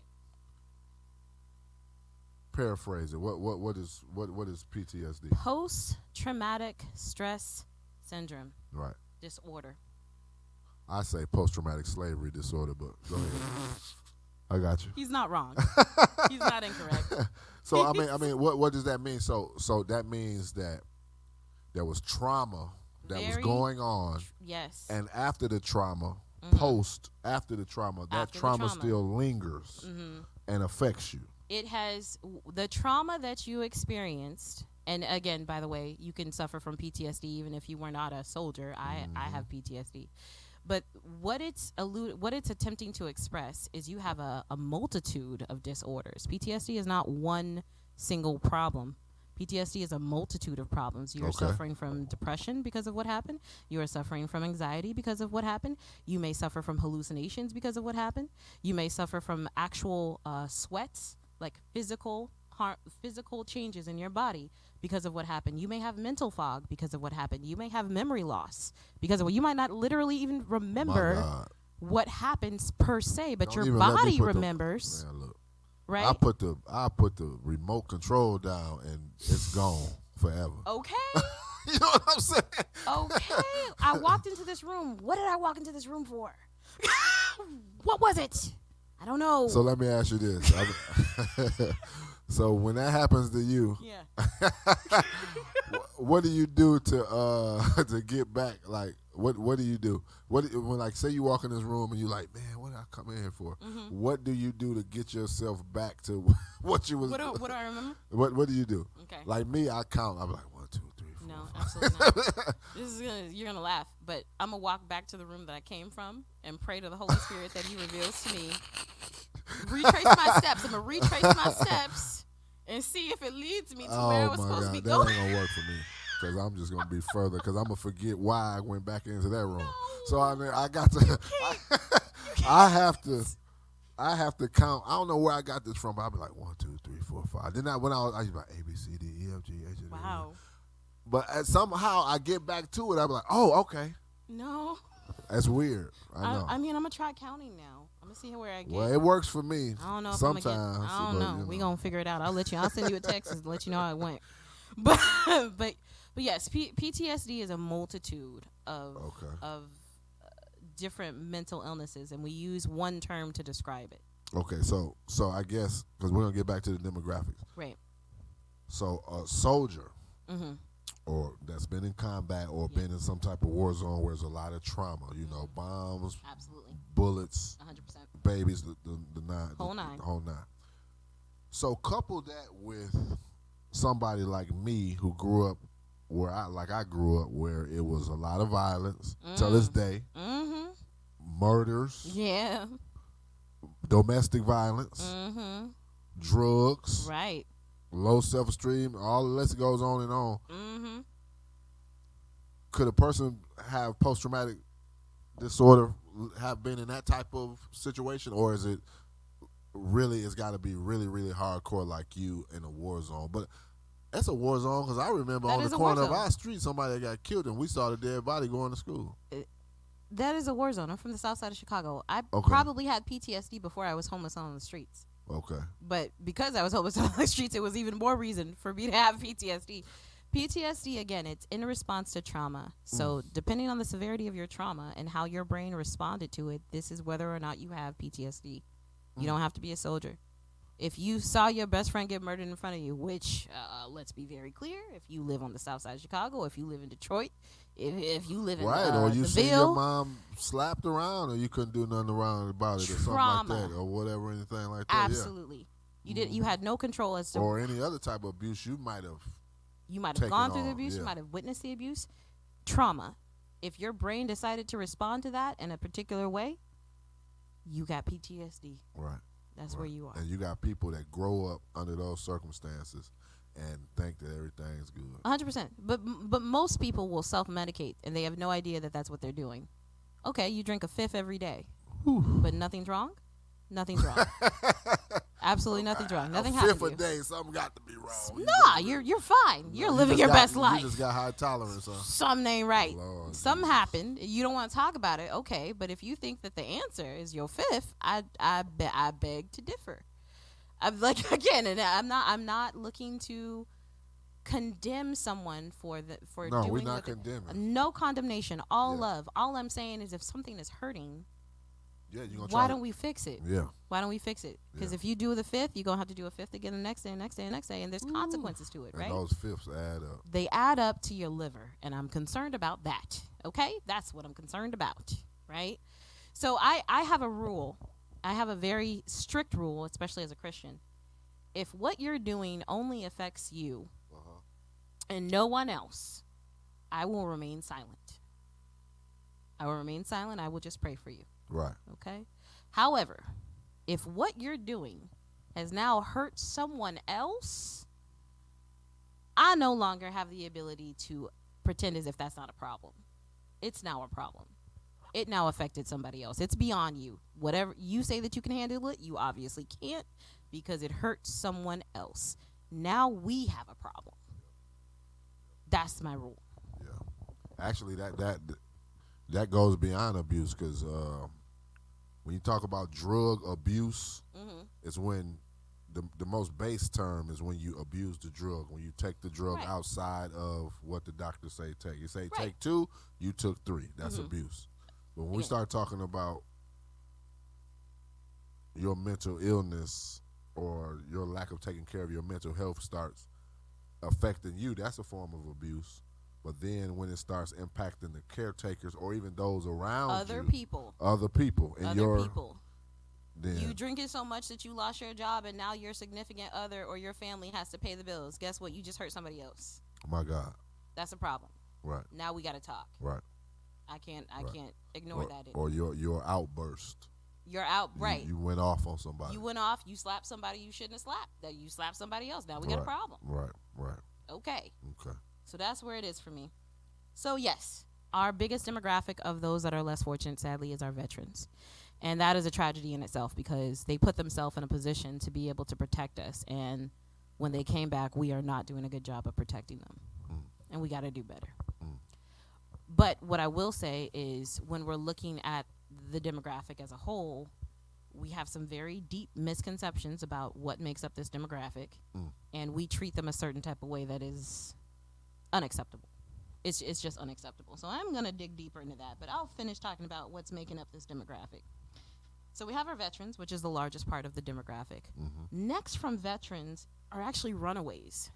paraphrase it. What, what, what is, what, what is P T S D? Post-traumatic stress syndrome. Right. Disorder. I say post-traumatic slavery disorder, but go ahead. I got you. He's not wrong. He's not incorrect. So I mean, I mean, what what does that mean? So so that means that there was trauma that Very, was going on. Yes. And after the trauma, mm-hmm. post after the trauma, that after trauma, trauma still lingers mm-hmm. and affects you. It has the trauma that you experienced. And again, by the way, you can suffer from P T S D even if you were not a soldier. I mm-hmm. I have P T S D. But what it's allude, what it's attempting to express is you have a, a multitude of disorders. P T S D is not one single problem. P T S D is a multitude of problems. You're okay. suffering from depression because of what happened. You are suffering from anxiety because of what happened. You may suffer from hallucinations because of what happened. You may suffer from actual uh, sweats, like physical har- physical changes in your body because of what happened. You may have mental fog because of what happened. You may have memory loss because of what you might not literally even remember what happens per se, but Don't your body remembers. The, man, look, right? I put the I put the remote control down and it's gone forever. Okay. You know what I'm saying? Okay. I walked into this room. What did I walk into this room for? What was it? I don't know. So let me ask you this. I- so when that happens to you, yeah. wh- what do you do to uh to get back? Like, what what do you do? What do- when like say you walk in this room and you like, man, what did I come in here for? Mm-hmm. What do you do to get yourself back to what you was? What do, what do I remember? What what do you do? Okay. Like me, I count. I'm like one, two, three, four. No, five. absolutely not. This is gonna you're gonna laugh, but I'm gonna walk back to the room that I came from and pray to the Holy Spirit that He reveals to me. Retrace my steps. I'm gonna retrace my steps and see if it leads me to Oh where I was my supposed God, to be that going. ain't gonna work for me. Because I'm just gonna be further. Because I'm gonna forget why I went back into that room. No. So I mean, I got to. I, I have to. I have to count. I don't know where I got this from, but I'll be like one, two, three, four, five. Then I when I was, I was like A, B, C, D, E, F, G, H, I, J, K, L, M, N, O. Wow. But uh, somehow I get back to it. I'm like, oh, okay, No. that's weird. I know. I, I mean, I'm gonna try counting now. I'm gonna see where I get. Well, it works for me. I don't know if sometimes. I'm gonna get. I don't but, know. you We know. gonna figure it out. I'll let you. I'll send you a text and let you know how it went. But but but yes, P- PTSD is a multitude of Okay. of uh, different mental illnesses, and we use one term to describe it. Okay, so so I guess because we're gonna get back to the demographics. Right. So a soldier. Mm-hmm. Or that's been in combat or Yeah. been in some type of war zone where there's a lot of trauma, you know, bombs, Absolutely. bullets, one hundred percent. babies, the, the, the nine. Whole the, nine. The whole nine. So couple that with somebody like me who grew up where I, like I grew up where it was a lot of violence Mm. till this day, Mm-hmm. murders, Yeah. domestic violence, Mm-hmm. drugs, Right. low self-esteem, all the list goes on and on. Mm-hmm. Could a person have post-traumatic disorder have been in that type of situation, or is it really it's got to be really really hardcore like you in a war zone? But that's a war zone because I remember That on is the a war corner of zone. our street somebody that got killed and we saw the dead body going to school. That is a war zone. I'm from the south side of Chicago. I Okay. probably had P T S D before I was homeless on the streets. Okay. But because I was homeless on the streets, it was even more reason for me to have P T S D. P T S D, again, it's in response to trauma. So depending on the severity of your trauma and how your brain responded to it, this is whether or not you have P T S D. You don't have to be a soldier. If you saw your best friend get murdered in front of you, which, uh, let's be very clear, if you live on the south side of Chicago, if you live in Detroit, if, if you live in Right, uh, or you the see your Ville, mom slapped around, or you couldn't do nothing around about it, or something Trauma. like that, or whatever, anything like that. absolutely. You did. You had no control as Yeah. to Or any other type of abuse you might have. you might have taken gone through the on, abuse, you yeah. might have witnessed the abuse. Trauma. If your brain decided to respond to that in a particular way, you got P T S D. Right. That's Right. where you are. And you got people that grow up under those circumstances and think that everything's good. one hundred percent. But but most people will self-medicate and they have no idea that that's what they're doing. Okay, you drink a fifth every day. But nothing's wrong? Nothing's wrong. Absolutely nothing's wrong. Nothing a happened fifth to a you. day, something got to be wrong. You Nah, just- you're you're fine. You're you living just your got- best life. You just got high tolerance, huh? Something ain't right. Lord Something Jesus. happened. You don't want to talk about it. Okay, but if you think that the answer is your fifth, I I be, I beg to differ. I'm like again, and I'm not I'm not looking to condemn someone for the for No, doing we're not what they- condemning. no condemnation, all Yeah. love. All I'm saying is if something is hurting, Yeah, you gonna why try don't to, we fix it? Yeah. Why don't we fix it? Because Yeah. if you do the fifth, you're gonna have to do a fifth again the next day, and next day, and next day, and there's consequences to it, And right? those fifths add up. They add up to your liver, and I'm concerned about that. Okay, that's what I'm concerned about, right? So I I have a rule. I have a very strict rule, especially as a Christian. If what you're doing only affects you Uh-huh. and no one else, I will remain silent. I will remain silent. I will just pray for you. Right. Okay. However, if what you're doing has now hurt someone else, I no longer have the ability to pretend as if that's not a problem. It's now a problem. It now affected somebody else. It's beyond you. Whatever you say that you can handle it, you obviously can't because it hurt someone else. Now we have a problem. That's my rule. Yeah. Actually, that that that goes beyond abuse because uh, when you talk about drug abuse, Mm-hmm. it's when the the most base term is when you abuse the drug. When you take the drug Right. outside of what the doctors say take. You say Right. take two, you took three. That's Mhm. abuse. But when we Yeah. start talking about your mental illness or your lack of taking care of your mental health starts affecting you, that's a form of abuse. But then when it starts impacting the caretakers or even those around Other you, people. other people, in Other your, people. then You drinking so much that you lost your job and now your significant other or your family has to pay the bills. Guess what? You just hurt somebody else. my God, That's a problem. right, Now we got to talk. right, I can't I Right. can't ignore or, that. or your your outburst, You're out, You- right. You, went off on somebody, You went off, you slapped somebody you shouldn't have slapped. That you slapped somebody else. Now we got a Right. problem. right, right, Okay. okay, So that's where it is for me. So yes, our biggest demographic of those that are less fortunate, sadly, is our veterans. And that is a tragedy in itself because they put themselves in a position to be able to protect us. And when they came back, we are not doing a good job of protecting them. Mm. And we got to do better. Mm. But what I will say is when we're looking at the demographic as a whole, we have some very deep misconceptions about what makes up this demographic. Mm. And we treat them a certain type of way that is unacceptable. It's it's just unacceptable. So I'm going to dig deeper into that, but I'll finish talking about what's making up this demographic. So we have our veterans, which is the largest part of the demographic. hmm Next from veterans are actually runaways.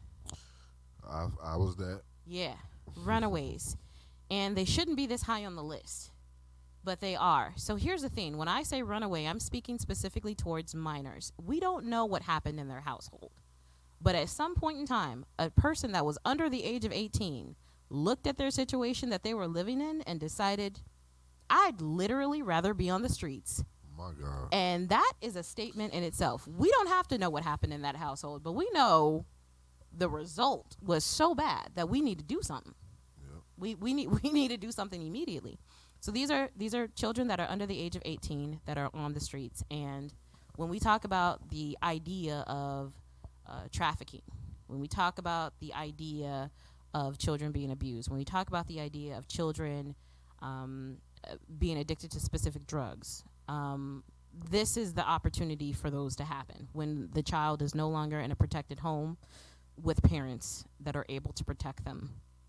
I I was that. Yeah, runaways. And they shouldn't be this high on the list, but they are. So here's the thing. When I say runaway, I'm speaking specifically towards minors. We don't know what happened in their household. But at some point in time, a person that was under the age of eighteen looked at their situation that they were living in and decided, I'd literally rather be on the streets. My God. And that is a statement in itself. We don't have to know what happened in that household, but we know the result was so bad that we need to do something. Yep. We we need we need to do something immediately. So these are these are children that are under the age of eighteen that are on the streets. And when we talk about the idea of uh, trafficking, when we talk about the idea of children being abused, when we talk about the idea of children um, uh, being addicted to specific drugs, um, this is the opportunity for those to happen when the child is no longer in a protected home with parents that are able to protect them.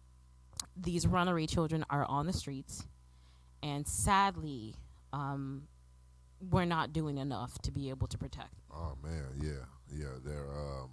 These runaway children are on the streets, and sadly, um, we're not doing enough to be able to protect them. Oh man, yeah, yeah. They're um,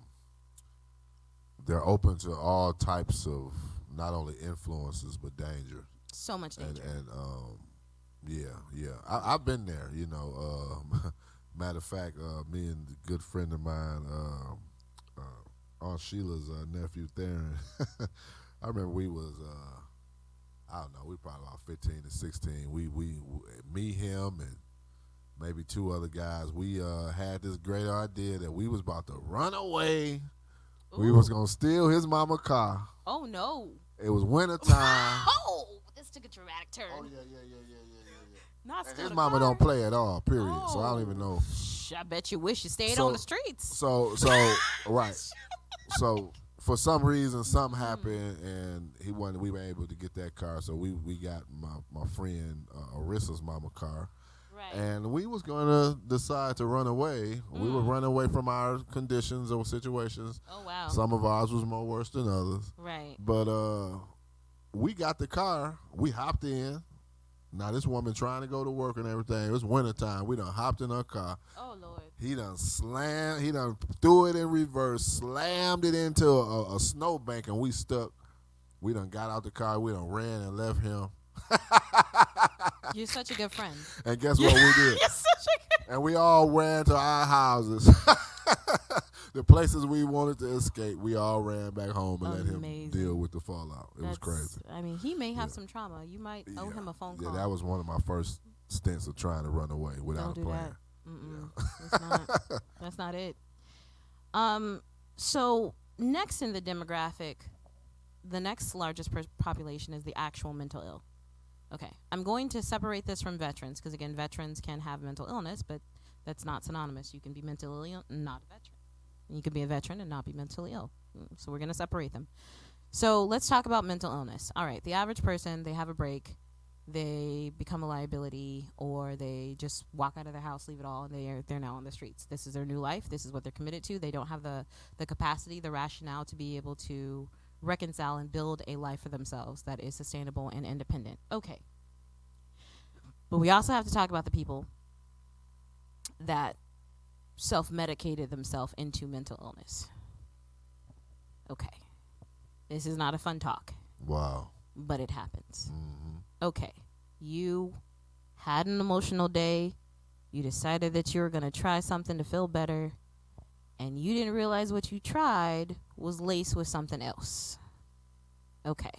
they're open to all types of not only influences but danger. So much And danger. and um, yeah, yeah. I, I've been there. You know. Um, matter of fact, uh, me and a good friend of mine, um, uh, Aunt Sheila's uh, nephew Theron. I remember we was. Uh, I don't know. We probably about fifteen to sixteen. We we me him and maybe two other guys. We uh, had this great idea that we was about to run away. We Ooh. was gonna steal his mama car. Oh no. It was winter time. Oh, this took a dramatic turn. Oh yeah, yeah, yeah, yeah, yeah, yeah. Not And steal his the mama car. don't play at all. Period. So I don't Oh. even know. Shh, I bet you wish you stayed So- on the streets. So so right. So for some reason something happened and he wanted we were able to get that car. So we we got my my friend uh, Arissa's mama car. Right. And we was gonna decide to run away. We would Mm. run away from our conditions or situations. Oh wow. Some of ours was more worse than others. Right. But uh, we got the car. We hopped in. Now this woman trying to go to work and everything. It was wintertime. We done hopped in her car. Oh Lord. He done slammed. He done threw it in reverse, slammed it into a, a snowbank, and we stuck. We done got out the car. We done ran and left him. You're such a good friend. And guess what we did? You're such a good. And we all ran to our houses. The places we wanted to escape, we all ran back home and let him Amazing. deal with the fallout. It was That's- crazy. I mean, he may have Yeah. some trauma. You might owe Yeah. him a phone Yeah, call. that was one of my first stints of trying to run away without Don't a do plan. that. Mm-mm. That's not. That's not it. Um. So next in the demographic, the next largest per- population is the actual mental ill. Okay, I'm going to separate this from veterans because again, veterans can have mental illness, but that's not synonymous. You can be mentally ill and not a veteran. And you can be a veteran and not be mentally ill. Mm, So we're going to separate them. So let's talk about mental illness. All right, the average person, they have a break, they become a liability, or they just walk out of their house, leave it all, and they're they're now on the streets. This is their new life. This is what they're committed to. They don't have the the capacity, the rationale to be able to reconcile and build a life for themselves that is sustainable and independent. Okay. But we also have to talk about the people that self-medicated themselves into mental illness. Okay. This is not a fun talk. Wow. But it happens. Mm-hmm. Okay. You had an emotional day. You decided that you were going to try something to feel better. And you didn't realize what you tried was laced with something else. Okay.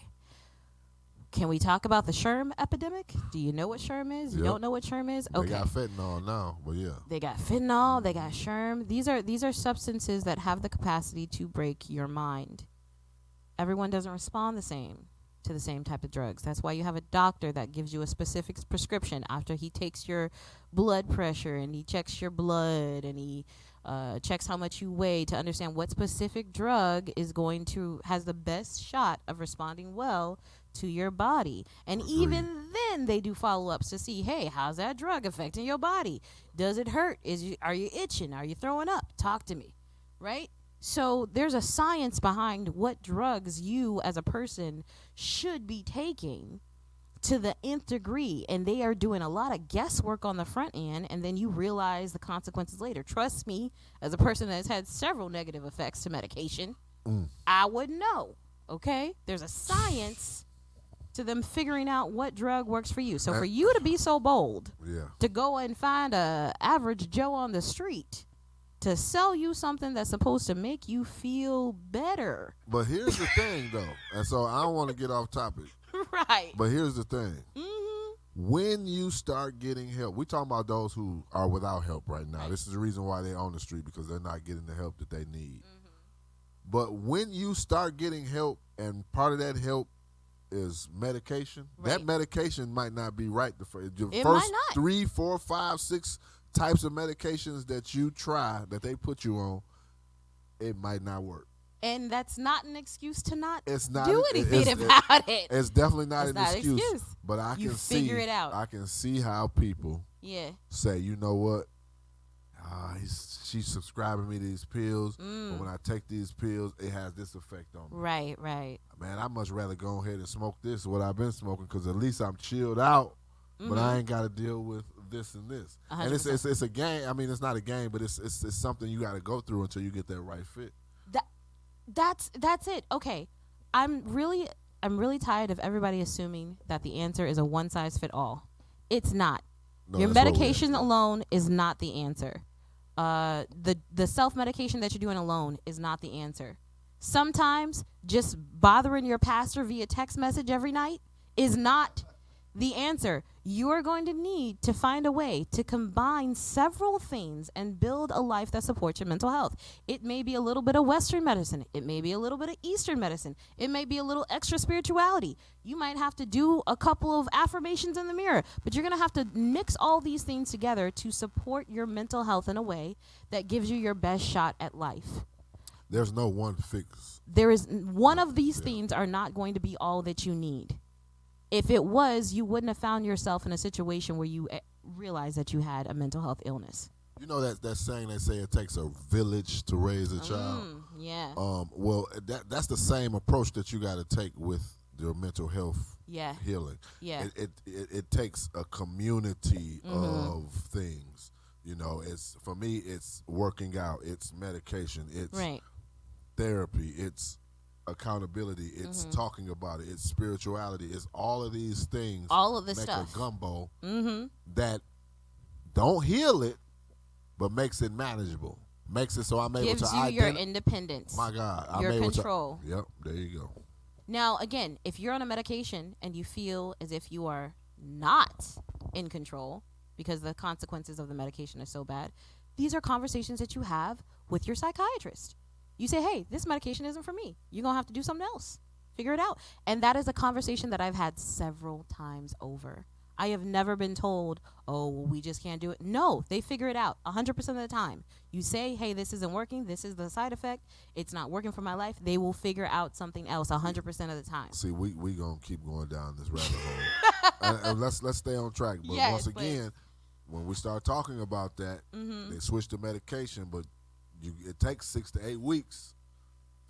Can we talk about the SHRM epidemic? Do you know what SHRM is? You Yep. don't know what SHRM is? Okay. They got fentanyl now, but yeah. They got fentanyl, they got SHRM. These are these are substances that have the capacity to break your mind. Everyone doesn't respond the same to the same type of drugs. That's why you have a doctor that gives you a specific prescription after he takes your blood pressure and he checks your blood and he uh, checks how much you weigh to understand what specific drug is going to has the best shot of responding well to your body. And Agreed. even then they do follow-ups to see, hey, how's that drug affecting your body? Does it hurt? Is you are you itching? Are you throwing up? Talk to me. Right? So there's a science behind what drugs you as a person should be taking to the nth degree, and they are doing a lot of guesswork on the front end, and then you realize the consequences later. Trust me, as a person that has had several negative effects to medication, Mm. I would know. Okay? There's a science to them figuring out what drug works for you. So That- for you to be so bold Yeah. to go and find a average Joe on the street to sell you something that's supposed to make you feel better. But here's the thing, though, and so I don't want to get off topic. Right. But here's the thing: Mm-hmm. when you start getting help, we talking about those who are without help right now. Right. This is the reason why they're on the street, because they're not getting the help that they need. Mm-hmm. But when you start getting help, and part of that help is medication, that Right. medication might not be right. The fir- your It first might not. three, four, five, six types of medications that you try, that they put you on, it might not work. And that's not an excuse to not It's not do it- anything it's- about it. It's definitely not It's an not an excuse, excuse. but I You can figure see it out. I can see how people Yeah. say, you know what, uh, he's, she's subscribing me to these pills, Mm. but when I take these pills, it has this effect on me. Right, right. Man, I much rather go ahead and smoke this, what I've been smoking, because at least I'm chilled out, but Mhm. I ain't got to deal with this and this. A And hundred it's, it's it's a game. I mean, it's not a game, but it's it's, it's something you got to go through until you get that right fit. That's that's it. Okay. I'm really I'm really tired of everybody assuming that the answer is a one size fit all. It's not. No, Your that's what we medication have. alone is not the answer. Uh, the the self medication that you're doing alone is not the answer. Sometimes just bothering your pastor via text message every night is not the answer. You are going to need to find a way to combine several things and build a life that supports your mental health. It may be a little bit of Western medicine. It may be a little bit of Eastern medicine. It may be a little extra spirituality. You might have to do a couple of affirmations in the mirror, but you're going to have to mix all these things together to support your mental health in a way that gives you your best shot at life. There's no one fix. There is one of these Yeah. things are not going to be all that you need. If it was, you wouldn't have found yourself in a situation where you uh, realized that you had a mental health illness. You know that that saying they say it takes a village to raise a child. Mm, yeah. Um, well, that that's the same approach that you got to take with your mental health Yeah. healing. Yeah. It, it it it takes a community Mhm. of things. You know, it's for me, it's working out, it's medication, it's Right. therapy, it's accountability, it's Mhm. talking about it, it's spirituality, it's all of these things. All of this make stuff. a gumbo Mm-hmm. that don't heal it, but makes it manageable. Makes it so I'm able Gives to you your identify. independence. My God, I'm your able control. to. Yep, there you go. Now, again, if you're on a medication and you feel as if you are not in control because the consequences of the medication are so bad, these are conversations that you have with your psychiatrist. You say, hey, this medication isn't for me. You're going to have to do something else. Figure it out. And that is a conversation that I've had several times over. I have never been told, oh, well, we just can't do it. No, they figure it out one hundred percent of the time. You say, hey, this isn't working. This is the side effect. It's not working for my life. They will figure out something else one hundred percent of the time. See, we we gonna keep going down this rabbit hole. and, and let's let's stay on track. But Yes, once please. again, when we start talking about that, Mm-hmm. they switch to medication, but you it takes six to eight weeks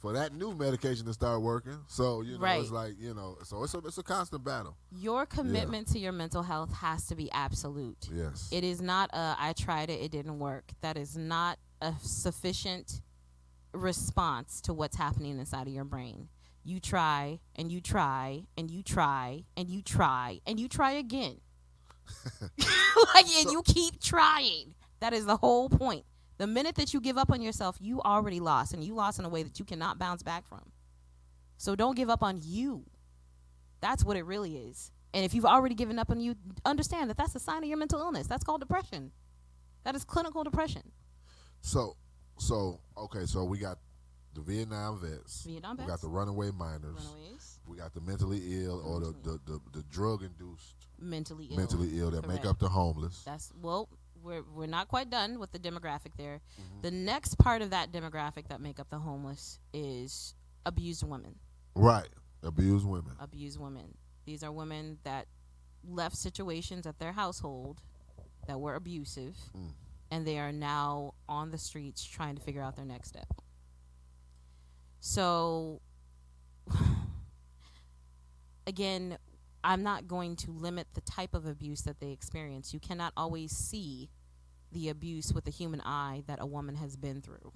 for that new medication to start working. So, you know, Right. it's like, you know, so it's a, it's a constant battle. Your commitment yeah. to your mental health has to be absolute. Yes. It is not a, I tried it, it didn't work. That is not a sufficient response to what's happening inside of your brain. You try, and you try, and you try, and you try, and you try again. Like, and So- you keep trying. That is the whole point. The minute that you give up on yourself, you already lost, and you lost in a way that you cannot bounce back from. So don't give up on you. That's what it really is. And if you've already given up on you, understand that that's a sign of your mental illness. That's called depression. That is clinical depression. So, so okay, so we got the Vietnam vets. Vietnam We vets. got the runaway minors. Runaways. We got the mentally ill or the, the, the, the drug-induced Mentally ill. mentally ill that Correct. make up the homeless. That's, well, we're we're not quite done with the demographic there. Mm-hmm. The next part of that demographic that make up the homeless is abused women. Right. Abused women. Abused women. These are women that left situations at their household that were abusive, Mm. and they are now on the streets trying to figure out their next step. So, again, I'm not going to limit the type of abuse that they experience. You cannot always see the abuse with the human eye that a woman has been through.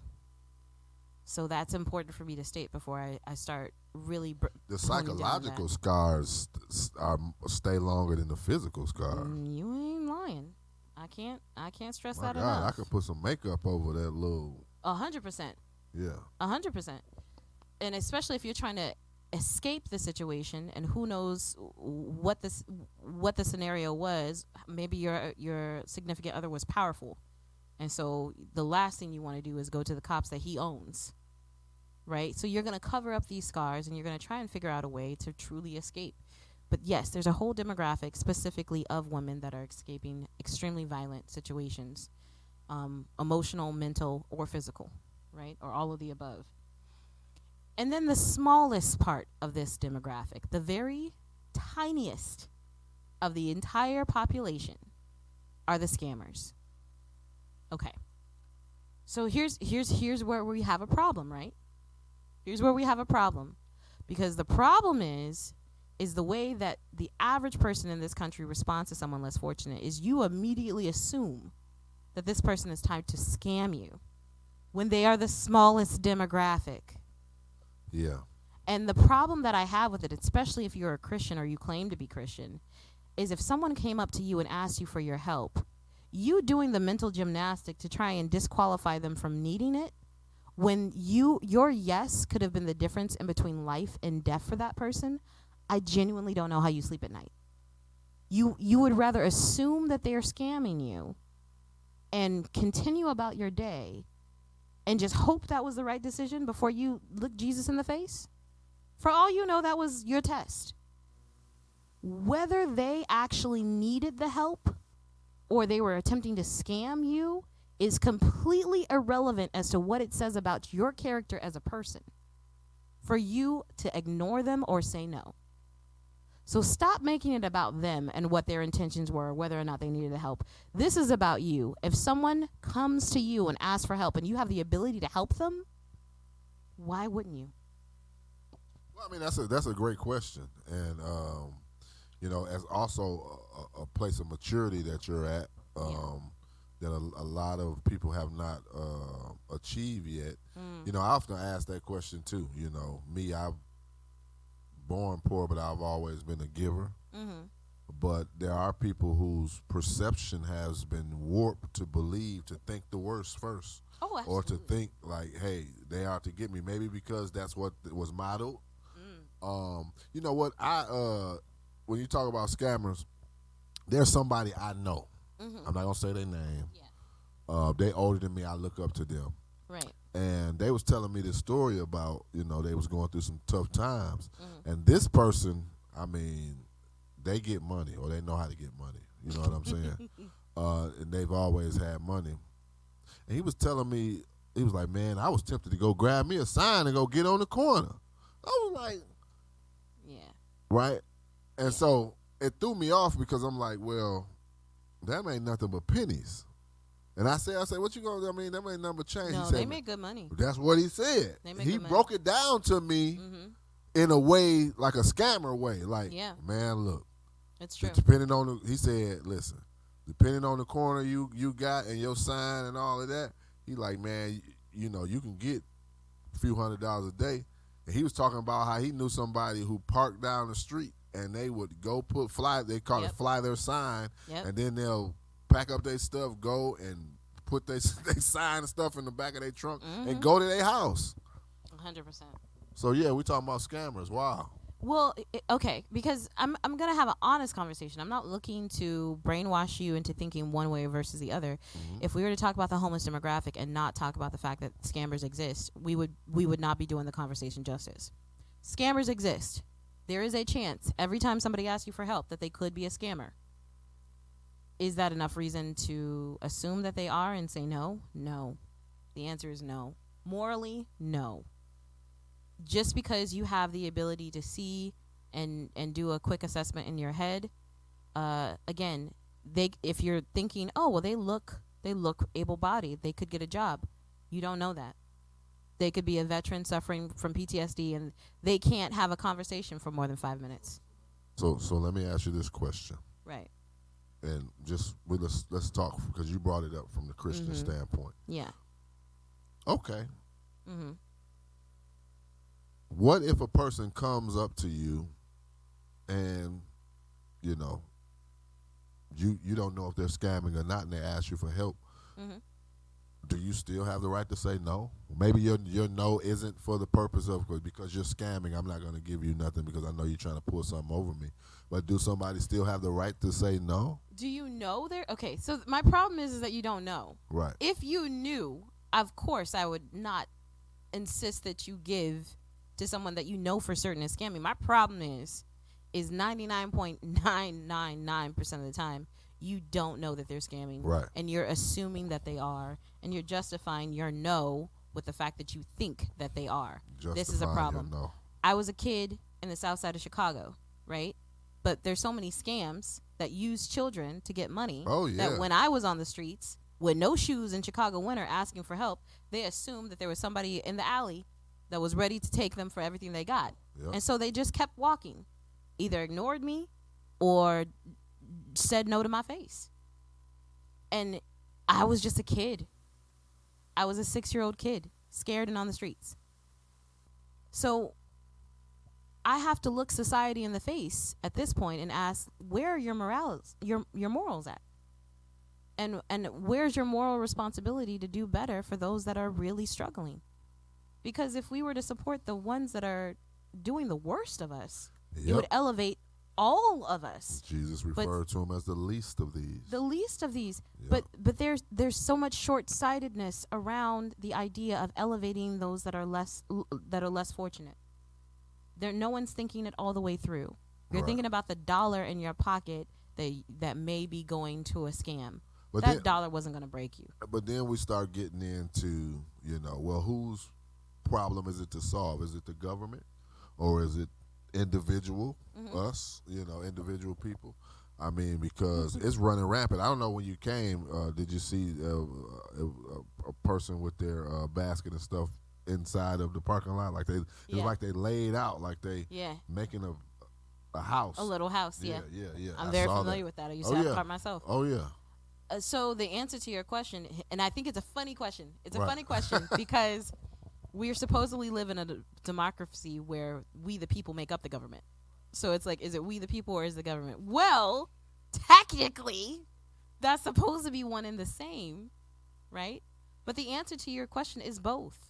So that's important for me to state before I, I start really br- The pulling down psychological that. scars st- are, stay longer than the physical scars. Mm, you ain't lying. I can't. I can't stress My that God, I enough. could put some makeup over that little. A hundred percent. Yeah. A hundred percent. And especially if you're trying to escape the situation, and who knows what this what the scenario was. Maybe your your significant other was powerful, and so the last thing you want to do is go to the cops that he owns, right? So you're going to cover up these scars, and you're going to try and figure out a way to truly escape. But yes, there's a whole demographic specifically of women that are escaping extremely violent situations, um, emotional, mental, or physical, right? Or all of the above. And then the smallest part of this demographic, the very tiniest of the entire population, are the scammers. Okay. So here's here's here's where we have a problem, right? Here's where we have a problem. Because the problem is is the way that the average person in this country responds to someone less fortunate is you immediately assume that this person is trying to scam you when they are the smallest demographic. Yeah. And the problem that I have with it, especially if you're a Christian or you claim to be Christian, is if someone came up to you and asked you for your help, you doing the mental gymnastic to try and disqualify them from needing it, when you your yes could have been the difference in between life and death for that person, I genuinely don't know how you sleep at night. You you would rather assume that they are scamming you and continue about your day and just hope that was the right decision before you look Jesus in the face? For all you know, that was your test. Whether they actually needed the help or they were attempting to scam you is completely irrelevant as to what it says about your character as a person for you to ignore them or say no. So stop making it about them and what their intentions were, whether or not they needed the help. This is about you. If someone comes to you and asks for help and you have the ability to help them, why wouldn't you? Well, I mean, that's a that's a great question, and um, you know, as also a, a place of maturity that you're at, um, that a, a lot of people have not uh, achieved yet. Mm. You know, I often ask that question too. You know, me, I've born poor, but I've always been a giver. Mm-hmm. But there are people whose perception has been warped to believe, to think the worst first, Oh, or to absolutely. think like, hey, they are to get me. Maybe because that's what was modeled. Mm. Um, you know what? I uh, when you talk about scammers, there's somebody I know. Mm-hmm. I'm not gonna say their name. Yeah. Uh, they older than me. I look up to them, Right. and they was telling me this story about, you know, they was going through some tough times, Mm-hmm. and this person, I mean, they get money or they know how to get money. You know what I'm saying? uh, and they've always had money. And he was telling me, he was like, man, I was tempted to go grab me a sign and go get on the corner. I was like, Yeah. right? And so it threw me off because I'm like, well, that ain't nothing but pennies. And I said, I said, what you gonna do? I mean, that ain't nothing but change. No, he said, they make good money. That's what he said. They make he good money. broke it down to me Mm-hmm. in a way, like a scammer way. Like, Yeah. man, look. It's true. Depending on the, he said, listen, depending on the corner you, you got and your sign and all of that, he like, man, you, you know, you can get a few hundred dollars a day. And he was talking about how he knew somebody who parked down the street and they would go put fly, they call Yep. it fly their sign, Yep. and then they'll pack up their stuff, go and put their they sign and stuff in the back of their trunk Mm-hmm. and go to their house. one hundred percent. So yeah, we talking about scammers. Wow. Well, i- okay, because I'm I'm gonna have an honest conversation. I'm not looking to brainwash you into thinking one way versus the other. Mm-hmm. If we were to talk about the homeless demographic and not talk about the fact that scammers exist, we would we would not be doing the conversation justice. Scammers exist. There is a chance every time somebody asks you for help that they could be a scammer. Is that enough reason to assume that they are and say no? No. The answer is no. Morally, no. Just because you have the ability to see and and do a quick assessment in your head, uh, again, they if you're thinking, oh well, they look they look able-bodied, they could get a job. You don't know that. They could be a veteran suffering from P T S D, and they can't have a conversation for more than five minutes. So so let me ask you this question. Right. And just we let's let's talk because you brought it up from the Christian Mhm. standpoint. Yeah. Okay. Mm-hmm. What if a person comes up to you and, you know, you you don't know if they're scamming or not and they ask you for help? Mm-hmm. Do you still have the right to say no? Maybe your your no isn't for the purpose of because you're scamming. I'm not going to give you nothing because I know you're trying to pull something over me. But do somebody still have the right to say no? Do you know they're okay? So my problem is, is that you don't know. Right. If you knew, of course, I would not insist that you give to someone that you know for certain is scamming. My problem is, is ninety-nine point nine nine nine percent of the time, you don't know that they're scamming. Right. And you're assuming that they are, and you're justifying your no with the fact that you think that they are. This is a Justifying your problem. no. I was a kid in the south side of Chicago, right? But there's so many scams that use children to get money Oh, yeah. that when I was on the streets with no shoes in Chicago winter asking for help, they assumed that there was somebody in the alley that was ready to take them for everything they got. Yep. And so they just kept walking, either ignored me or said no to my face. And I was just a kid. I was a six-year-old kid, scared and on the streets. So I have to look society in the face at this point and ask, where are your morals, your your morals at? And and where's your moral responsibility to do better for those that are really struggling? Because if we were to support the ones that are doing the worst of us, it Yep. would elevate all of us. Jesus referred to him as the least of these. The least of these. Yep. But but there's there's so much short-sightedness around the idea of elevating those that are less that are less fortunate. There, no one's thinking it all the way through. You're Right. thinking about the dollar in your pocket that that may be going to a scam. But that then- dollar wasn't going to break you. But then we start getting into, you know, well, whose problem is it to solve? Is it the government or is it individual, Mhm. us, you know, individual people? I mean, because it's running rampant. I don't know when you came, uh, did you see uh, a, a person with their uh, basket and stuff inside of the parking lot? Like they, it's Yeah. like they laid out, like they Yeah, making a a house. a little house. Yeah, yeah, yeah. yeah. I'm I very saw familiar that. with that. I used Oh, to have yeah. a car myself. Oh yeah. Uh, so the answer to your question, and I think it's a funny question. It's a Right. funny question because we are supposedly live in a d- democracy where we the people make up the government. So it's like, is it we the people or is the government? Well, technically, that's supposed to be one and the same, right? But the answer to your question is both.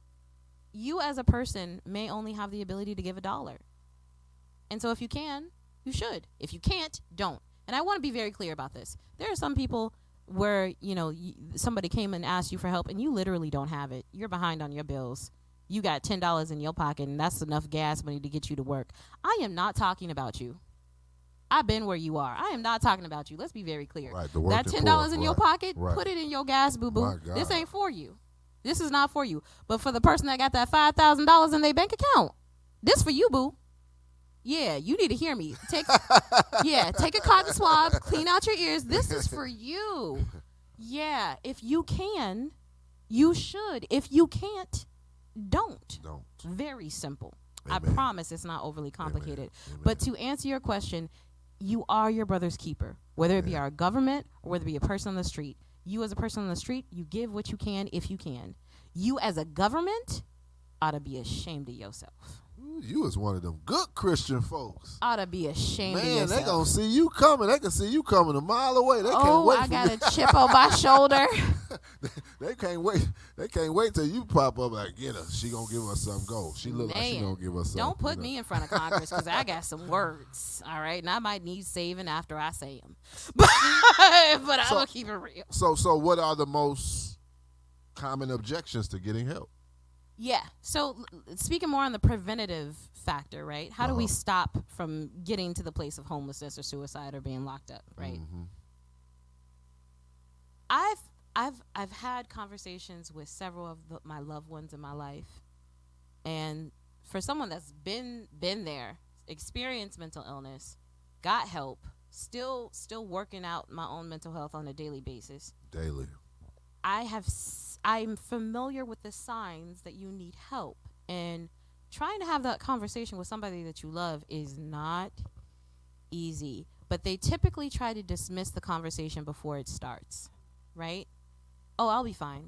You as a person may only have the ability to give a dollar. And so if you can, you should. If you can't, don't. And I want to be very clear about this. There are some people where, you know, y- somebody came and asked you for help and you literally don't have it. You're behind on your bills. You got ten dollars in your pocket and that's enough gas money to get you to work. I am not talking about you. I've been where you are. I am not talking about you. Let's be very clear. Right, the That working ten dollars poor, in your right, pocket, right. put it in your gas, boo-boo. My God. This ain't for you. This is not for you. But for the person that got that five thousand dollars in their bank account, this for you, boo. Yeah, you need to hear me. Take yeah, take a cotton swab, clean out your ears. This is for you. Yeah, if you can, you should. If you can't, don't. Don't. Very simple. Amen. I promise it's not overly complicated. Amen. But to answer your question, you are your brother's keeper. Whether it be Yeah. our government or whether it be a person on the street. You as a person on the street, you give what you can if you can. You as a government ought to be ashamed of yourself. Ooh, you was one of them good Christian folks. Ought to be ashamed of Man, yourself. they gonna see you coming. They can see you coming a mile away. They can't oh, wait I for got you. a chip on my shoulder. They can't wait. They can't wait till you pop up like, get her. She gonna give us some gold. She look like she Man, gonna give us some. Don't put you know. me in front of Congress because I got some words, all right? And I might need saving after I say them. But, but I'm So- going to keep it real. So, so what are the most common objections to getting help? Yeah. So l- speaking more on the preventative factor, right? How do we Uh-huh. stop from getting to the place of homelessness or suicide or being locked up, right? Mhm. I've I've I've had conversations with several of the, my loved ones in my life, and for someone that's been been there, experienced mental illness, got help, still still working out my own mental health on a daily basis. Daily. I have s- I'm familiar with the signs that you need help, and trying to have that conversation with somebody that you love is not easy. But they typically try to dismiss the conversation before it starts, right? Oh, I'll be fine.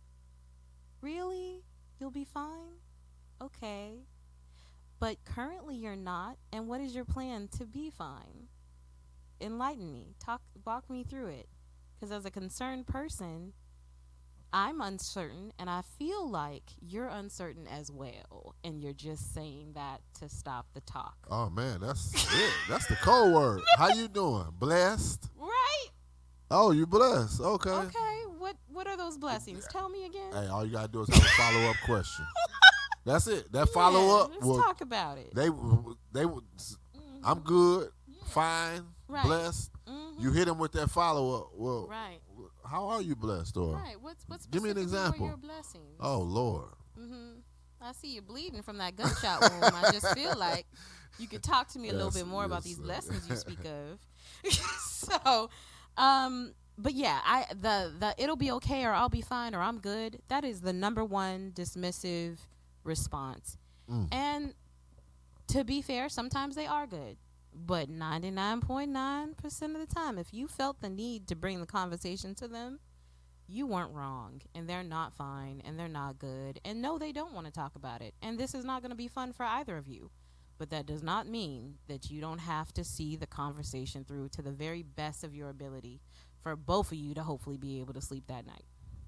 Really? You'll be fine? Okay. But currently you're not, and what is your plan to be fine? Enlighten me. Talk walk me through it. Because as a concerned person, I'm uncertain, and I feel like you're uncertain as well, and you're just saying that to stop the talk. Oh man, that's it. That's the code word. How you doing? Blessed? Right? Oh, you blessed. Okay. Okay. What What are those blessings? Tell me again. Hey, all you gotta do is have a follow up question. That's it. That follow up. Yeah, let's Well, talk about it. they they would. I'm good, fine, Right. blessed. Mhm. You hit them with that follow up. Well, Right. how are you blessed, or? Right. What's what's Give me an specifically example. Were your blessings? Oh Lord. Mm-hmm. I see you bleeding from that gunshot wound. I just feel like you could talk to me a little Yes, bit more about yes, these sir. blessings you speak of. so, um, but yeah, I the the it'll be okay or I'll be fine or I'm good. That is the number one dismissive response. Mm. And to be fair, sometimes they are good. But ninety-nine point nine percent of the time, if you felt the need to bring the conversation to them, you weren't wrong, and they're not fine, and they're not good, and no, they don't want to talk about it, and this is not going to be fun for either of you. But that does not mean that you don't have to see the conversation through to the very best of your ability for both of you to hopefully be able to sleep that night.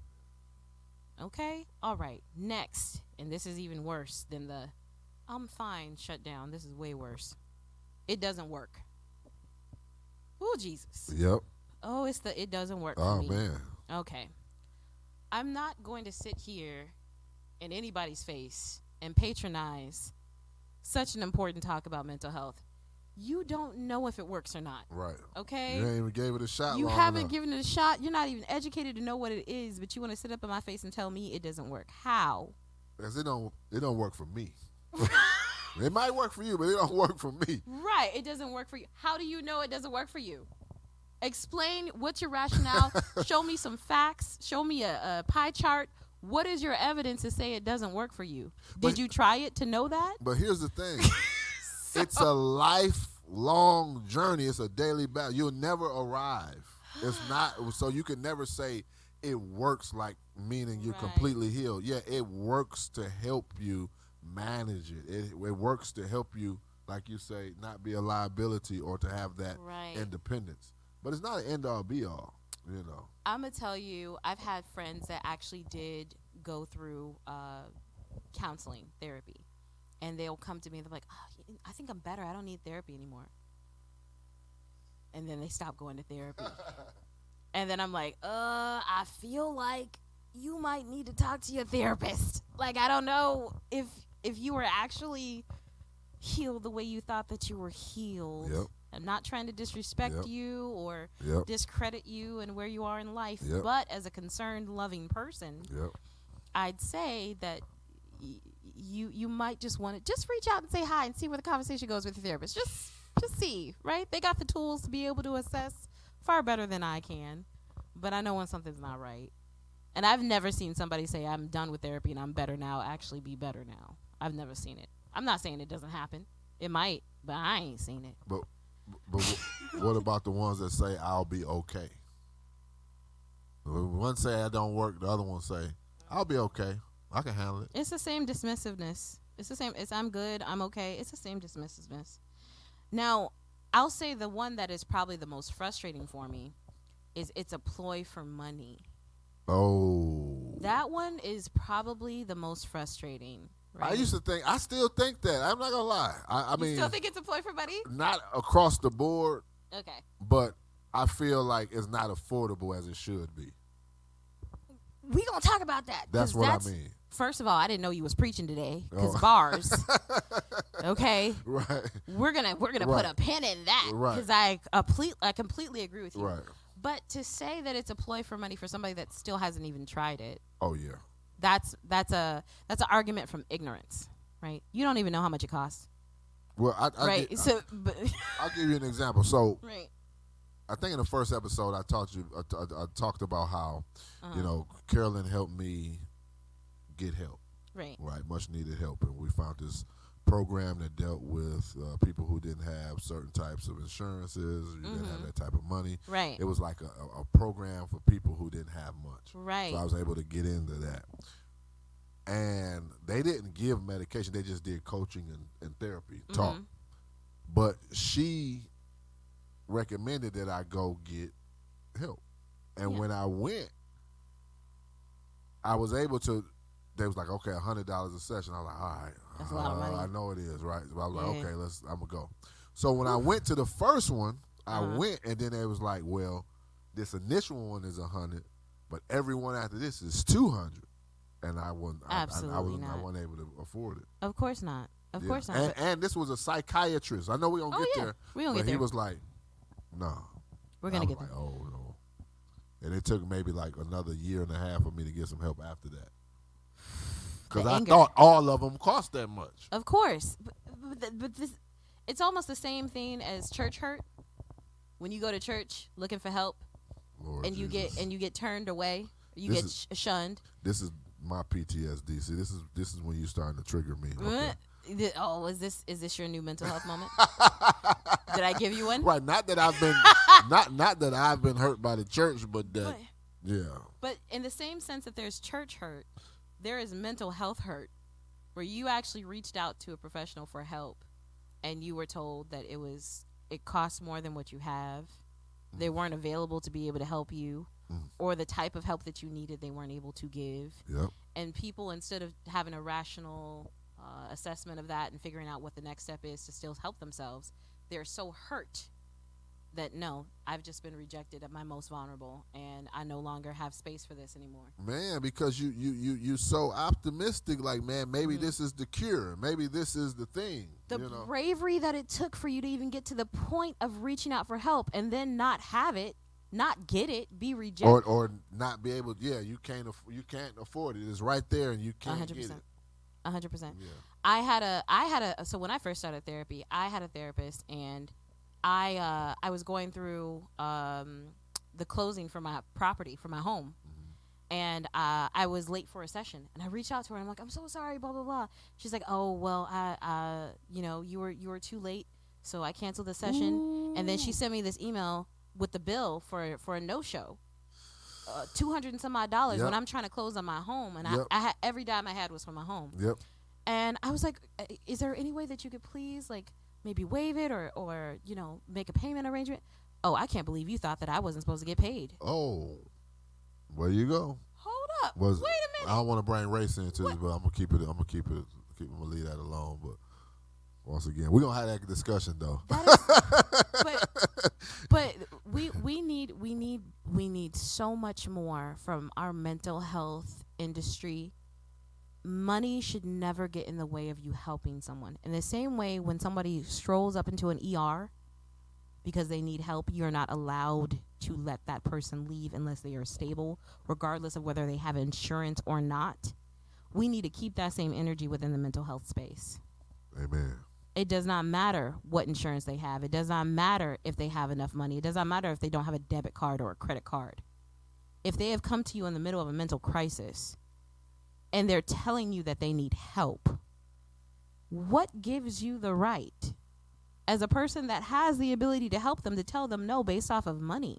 Okay? All right. Next, and this is even worse than the I'm fine shut down. This is way worse. It doesn't work. Oh, Jesus. Yep. Oh, it's the it doesn't work Oh for me. man. Okay. I'm not going to sit here in anybody's face and patronize such an important talk about mental health. You don't know if it works or not. Right. Okay? You ain't even gave it a shot. You long haven't enough. given it a shot. You're not even educated to know what it is, but you want to sit up in my face and tell me it doesn't work. How? Because it don't. It don't work for me. It might work for you, but it don't work for me. Right. It doesn't work for you. How do you know it doesn't work for you? Explain what's your rationale. Show me some facts. Show me a, a pie chart. What is your evidence to say it doesn't work for you? Did But- you try it to know that? But here's the thing. It's a lifelong journey. It's a daily battle. You'll never arrive. It's not so you can never say it works like meaning you're Right. completely healed. Yeah, it works to help you manage it. It, it works to help you, like you say, not be a liability or to have that Right. independence. But it's not an end all be all, you know. I'm going to tell you, I've had friends that actually did go through uh, counseling, therapy. And they'll come to me and they're like, oh, I think I'm better. I don't need therapy anymore. And then they stop going to therapy. And then I'm like, uh, I feel like you might need to talk to your therapist. Like, I don't know if if you were actually healed the way you thought that you were healed. Yep. I'm not trying to disrespect Yep. you or Yep. discredit you and where you are in life. Yep. But as a concerned, loving person, Yep. I'd say that y- you you might just want to just reach out and say hi and see where the conversation goes with your therapist. Just just see, right? They got the tools to be able to assess far better than I can. but I know when something's not right. And I've never seen somebody say, I'm done with therapy and I'm better now, actually be better now. I've never seen it. I'm not saying it doesn't happen. It might, but I ain't seen it. But but wh- what about the ones that say, I'll be okay? One say, I don't work. The other one say, I'll be okay. I can handle it. It's the same dismissiveness. It's the same. It's I'm good. I'm okay. It's the same dismissiveness. Now, I'll say the one that is probably the most frustrating for me is it's a ploy for money. Oh. That one is probably the most frustrating. Right? I used to think, I still think that. I'm not going to lie. I, I you mean. still think it's a ploy for money? Not across the board. Okay. But I feel like it's not affordable as it should be. We gonna talk about that. That's what that's, I mean. First of all, I didn't know you was preaching today because Oh. bars. Okay. Right. We're gonna we're gonna Right. put a pin in that Right. because I complete I completely agree with you. Right. But to say that it's a ploy for money for somebody that still hasn't even tried it, Oh, yeah. that's that's a that's an argument from ignorance, right? You don't even know how much it costs, Well, I, I right? Get, so, but I'll give you an example. So, right. I think in the first episode, I talked you, I, I, I talked about how, Uh-huh. you know, Carolyn helped me get help, Right. right? Much needed help, and we found this program that dealt with uh, people who didn't have certain types of insurances, or you didn't have Mhm. that type of money. Right. It was like a, a, a program for people who didn't have much. Right. So I was able to get into that. And they didn't give medication; they just did coaching and, and therapy, talk. Mhm. But she recommended that I go get help. And Yeah. when I went, I was able to, they was like, okay, one hundred dollars a session. I was like, all right. That's a lot of uh, money. I know it is, right? So I was Yeah. like, okay, let's, I'm going to go. So when I went to the first one, I Uh-huh. went, and then they was like, well, this initial one is one hundred, but every one after this is two hundred. And I wasn't, I, I, I, Absolutely wasn't, I not. wasn't able to afford it. Of course not. Of Yeah. course not. And, But and this was a psychiatrist. I know we're going to Oh, get yeah. there. we gonna But get there. he was like, no. We're I gonna was get like, there. oh, no. And it took maybe like another year and a half for me to get some help after that. Because The I anger. thought all of them cost that much. Of course, but, but, th- but this, it's almost the same thing as church hurt. When you go to church looking for help, Lord and you Jesus. get and you get turned away, you This get is- sh- shunned. This is my P T S D. See, this is this is when you starting to trigger me. Okay. Uh, th- Oh, is this is this your new mental health moment? Did I give you one? Right. Not that I've been not not that I've been hurt by the church, but that But, yeah. but in the same sense that there's church hurt, there is mental health hurt, where you actually reached out to a professional for help, and you were told that it was it costs more than what you have. They weren't available to be able to help you, Mm. or the type of help that you needed they weren't able to give. Yep. And people, instead of having a rational uh, assessment of that and figuring out what the next step is to still help themselves, they're so hurt that no, I've just been rejected at my most vulnerable, and I no longer have space for this anymore. Man, because you you you you so optimistic, like, man, maybe Mhm. this is the cure. Maybe this is the thing. The you know? bravery that it took for you to even get to the point of reaching out for help and then not have it, not get it, be rejected. or or not be able. Yeah, you can't aff- you can't afford it. It's right there, and you A can't hundred get percent. it. A hundred percent. Yeah. I had a I had a so when I first started therapy, I had a therapist, and I uh, I was going through um, the closing for my property for my home, and uh, I was late for a session, and I reached out to her, and I'm like, I'm so sorry, blah blah blah. She's like, oh well, I uh, you know you were you were too late, so I canceled the session, and then she sent me this email with the bill for for a no show. Uh, two hundred and some odd dollars Yep. when I'm trying to close on my home, and Yep. I, I had every dime I had was for my home. Yep. And I was like, "Uh, is there any way that you could please, like, maybe waive it or, or you know, make a payment arrangement? Oh, I can't believe you thought that I wasn't supposed to get paid. Oh, where you go? Hold up. Was Wait a I minute. don't want to bring race into What? this, but I'm gonna keep it. I'm gonna keep it. Keep. I'm gonna leave that alone. But once again, we're gonna have that discussion though. That is, but but we we need we need we need so much more from our mental health industry. Money should never get in the way of you helping someone. In the same way, when somebody strolls up into an E R because they need help, you're not allowed to let that person leave unless they are stable, regardless of whether they have insurance or not. We need to keep that same energy within the mental health space. Amen. It does not matter what insurance they have. It does not matter if they have enough money. It does not matter if they don't have a debit card or a credit card. if they have come to you in the middle of a mental crisis and they're telling you that they need help, what gives you the right as a person that has the ability to help them to tell them no based off of money?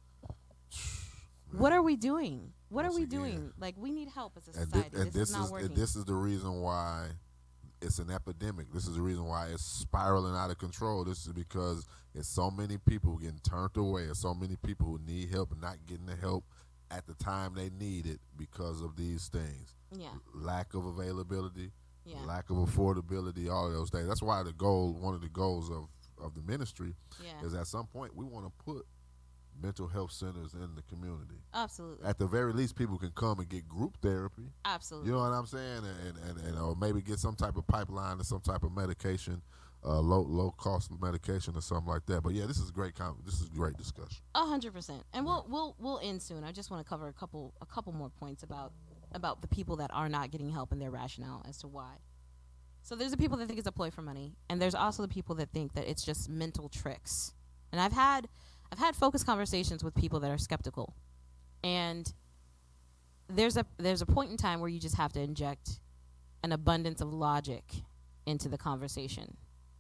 What are we doing? What Once are we again. doing? Like, we need help as a And, society. thi- and this, this is not is working. and this is the reason why it's an epidemic. This is the reason why it's spiraling out of control. This is because it's so many people getting turned away. There's so many people who need help and not getting the help at the time they need it because of these things. yeah, Lack of availability, yeah, lack of affordability, all of those things. That's why the goal, one of the goals of, of the ministry yeah. is at some point we want to put mental health centers in the community. Absolutely. At the very least, people can come and get group therapy. Absolutely. You know what I'm saying? And, and, and or maybe get some type of pipeline or some type of medication, uh, low low cost medication or something like that. But yeah, this is great. Com- this is great discussion. A hundred percent. And we'll we'll we'll end soon. I just want to cover a couple a couple more points about about the people that are not getting help and their rationale as to why. So there's the people that think it's a ploy for money, and there's also the people that think that it's just mental tricks. And I've had I've had focused conversations with people that are skeptical, and there's a there's a point in time where you just have to inject an abundance of logic into the conversation.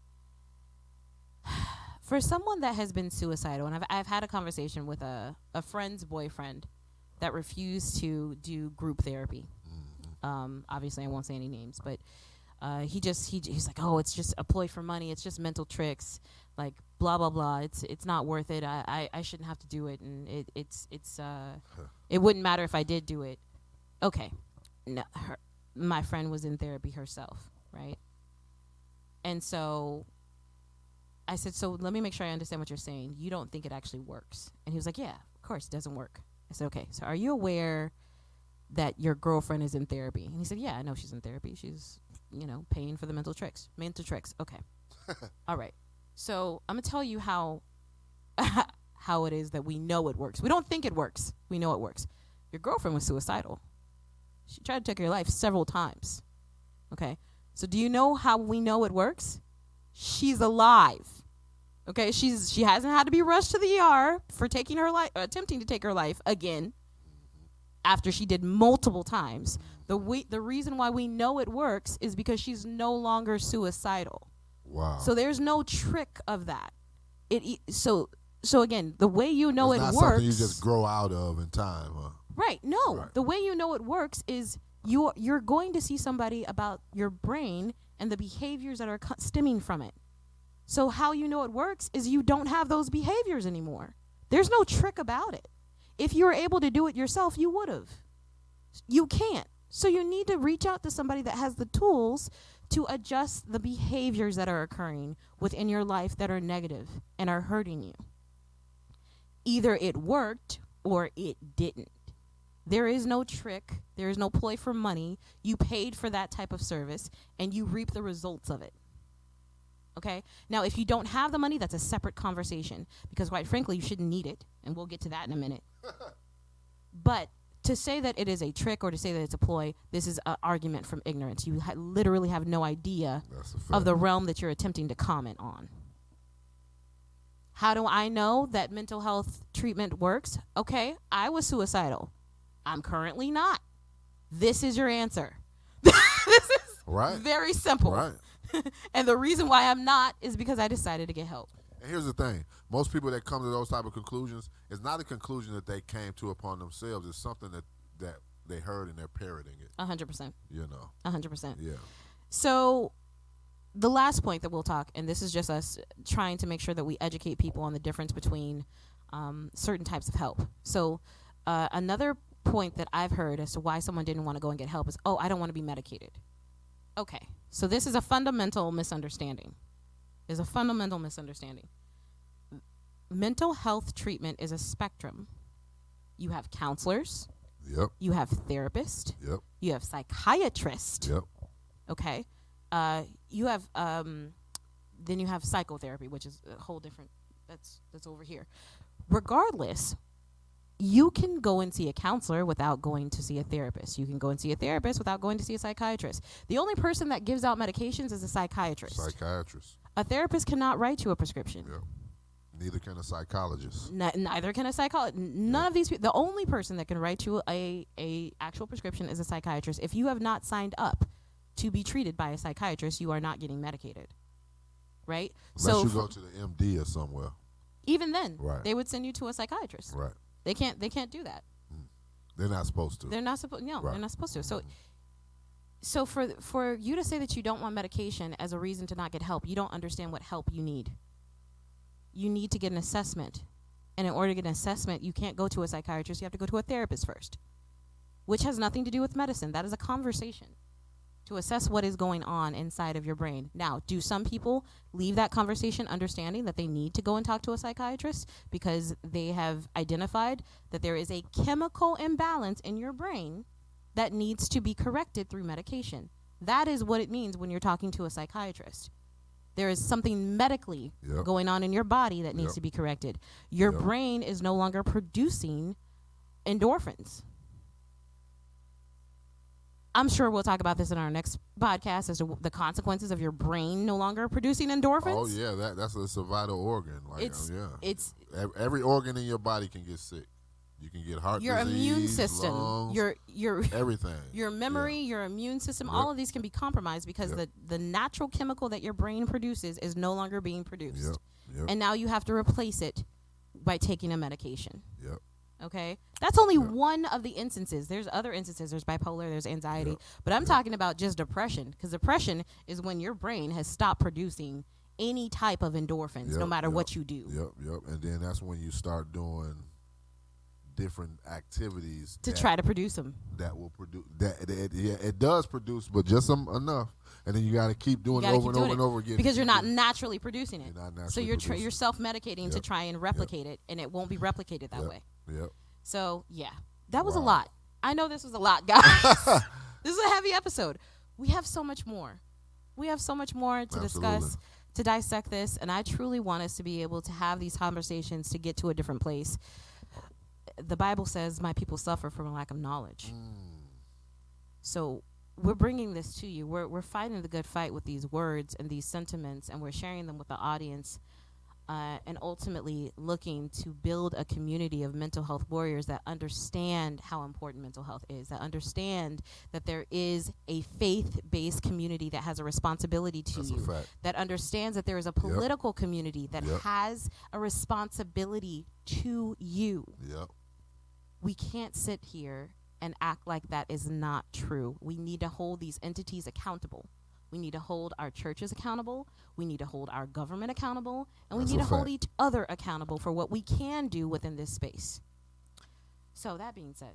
For someone that has been suicidal, and I've I've had a conversation with a, a friend's boyfriend that refused to do group therapy. Um, obviously, I won't say any names, but uh, he just he he's like, oh, it's just a ploy for money. It's just mental tricks, like blah blah blah. It's it's not worth it. I, I, I shouldn't have to do it, and it it's it's uh, it wouldn't matter if I did do it. Okay, no, her, my friend was in therapy herself, right? And so I said, so let me make sure I understand what you're saying. You don't think it actually works? And he was like, yeah, of course it doesn't work. I said, okay, so are you aware that your girlfriend is in therapy? And he said, yeah, I know she's in therapy. She's, you know, paying for the mental tricks. Mental tricks. Okay. All right. So I'm going to tell you how how it is that we know it works. We don't think it works. We know it works. Your girlfriend was suicidal. She tried to take her life several times. Okay. So do you know how we know it works? She's alive. Okay, she's she hasn't had to be rushed to the E R for taking her life, attempting to take her life again. After she did multiple times, the we, the reason why we know it works is because she's no longer suicidal. Wow. So there's no trick of that. It e- so so again, the way you know it's it not works. something you just grow out of in time, huh? Right. No. Right. The way you know it works is you you're going to see somebody about your brain and the behaviors that are co- stemming from it. So how you know it works is you don't have those behaviors anymore. There's no trick about it. If you were able to do it yourself, you would have. You can't. So you need to reach out to somebody that has the tools to adjust the behaviors that are occurring within your life that are negative and are hurting you. Either it worked or it didn't. There is no trick. There is no ploy for money. You paid for that type of service, and you reap the results of it. Okay? Now, if you don't have the money, that's a separate conversation, because quite frankly, you shouldn't need it, and we'll get to that in a minute. But to say that it is a trick or to say that it's a ploy, this is an argument from ignorance. You ha- literally have no idea That's a fact. of the realm that you're attempting to comment on. How do I know that mental health treatment works? Okay, I was suicidal. I'm currently not. This is your answer. This is Right. very simple. Right. And the reason why I'm not is because I decided to get help. And here's the thing: most people that come to those type of conclusions, it's not a conclusion that they came to upon themselves. It's something that that they heard and they're parroting it. A hundred percent. You know. A hundred percent. Yeah. So the last point that we'll talk, and this is just us trying to make sure that we educate people on the difference between um, certain types of help. So uh, another point that I've heard as to why someone didn't want to go and get help is, oh, I don't want to be medicated. Okay, so this is a fundamental misunderstanding. There's a fundamental misunderstanding. Mental health treatment is a spectrum. You have counselors. Yep. You have therapists. Yep. You have psychiatrists. Yep. Okay. Uh, you have um, then you have psychotherapy, which is a whole different. That's that's over here. Regardless, you can go and see a counselor without going to see a therapist. You can go and see a therapist without going to see a psychiatrist. The only person that gives out medications is a psychiatrist. Psychiatrist. A therapist cannot write you a prescription. Yep. Neither can a psychologist. N- neither can a psychologist. None yeah. of these people. The only person that can write you a, a actual prescription is a psychiatrist. If you have not signed up to be treated by a psychiatrist, you are not getting medicated. Right? Unless so you go to the M D or somewhere. Even then, right. they would send you to a psychiatrist. Right. They can't. They can't do that. Mm. They're not supposed to. They're not supposed. No, right. they're not supposed to. So, so for for you to say that you don't want medication as a reason to not get help, you don't understand what help you need. You need to get an assessment, and in order to get an assessment, you can't go to a psychiatrist. You have to go to a therapist first, which has nothing to do with medicine. That is a conversation to assess what is going on inside of your brain. Now, do some people leave that conversation understanding that they need to go and talk to a psychiatrist because they have identified that there is a chemical imbalance in your brain that needs to be corrected through medication? That is what it means when you're talking to a psychiatrist. There is something medically yep. going on in your body that needs yep. to be corrected. Your yep. brain is no longer producing endorphins. I'm sure we'll talk about this in our next podcast as to w- the consequences of your brain no longer producing endorphins. Oh yeah, that that's a, it's a vital organ. Like it's, uh, yeah, it's every organ in your body can get sick. You can get heart your disease, immune system, lungs, your your everything, your memory, yeah. your immune system. Yep. All of these can be compromised because yep. the the natural chemical that your brain produces is no longer being produced, yep. Yep. and now you have to replace it by taking a medication. Yep. Okay, that's only yep. one of the instances. There's other instances. There's bipolar. There's anxiety. Yep. But I'm yep. talking about just depression, because depression is when your brain has stopped producing any type of endorphins, yep. no matter yep. what you do. Yep. Yep. And then that's when you start doing different activities to that, try to produce them. That will produce that. It, it, yeah, it does produce, but just some enough. And then you got to keep doing it over and over and over again because you're not naturally producing it. You're not naturally so you're tr- producing. you're self-medicating yep. to try and replicate yep. it, and it won't be replicated that yep. way. Yep. So yeah, that was wow. a lot. I know this was a lot, guys. This is a heavy episode. We have so much more. We have so much more to Absolutely. discuss, to dissect this, and I truly want us to be able to have these conversations to get to a different place. The Bible says, "My people suffer from a lack of knowledge." Mm. So we're bringing this to you. We're we're fighting the good fight with these words and these sentiments, and we're sharing them with the audience, uh, and ultimately looking to build a community of mental health warriors that understand how important mental health is, that understand that there is a faith-based community that has a responsibility to That's you, a fact. that understands that there is a political yep. community that yep. has a responsibility to you. Yep. We can't sit here and act like that is not true. We need to hold these entities accountable. We need to hold our churches accountable. We need to hold our government accountable. And That's we need to fact. hold each other accountable for what we can do within this space. So that being said,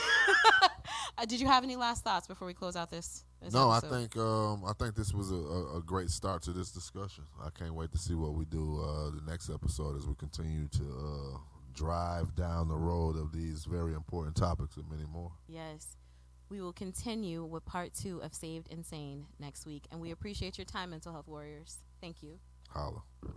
uh, did you have any last thoughts before we close out this, this No, episode? I think um, I think this was a, a, a great start to this discussion. I can't wait to see what we do uh, the next episode as we continue to uh, drive down the road of these very important topics and many more. Yes. We will continue with part two of Saved and Sane next week. And we appreciate your time, Mental Health Warriors. Thank you. Holla.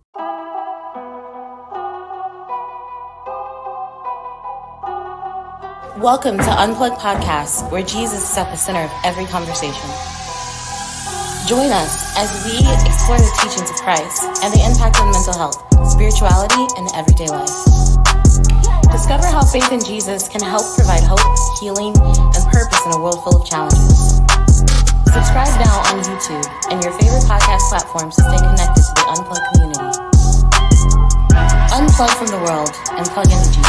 Welcome to Unplugged Podcast, where Jesus is at the center of every conversation. Join us as we explore the teachings of Christ and the impact on mental health, spirituality, and everyday life. Discover how faith in Jesus can help provide hope, healing, and purpose in a world full of challenges. Subscribe now on YouTube and your favorite podcast platforms to stay connected to the Unplugged community. Unplug from the world and plug into Jesus.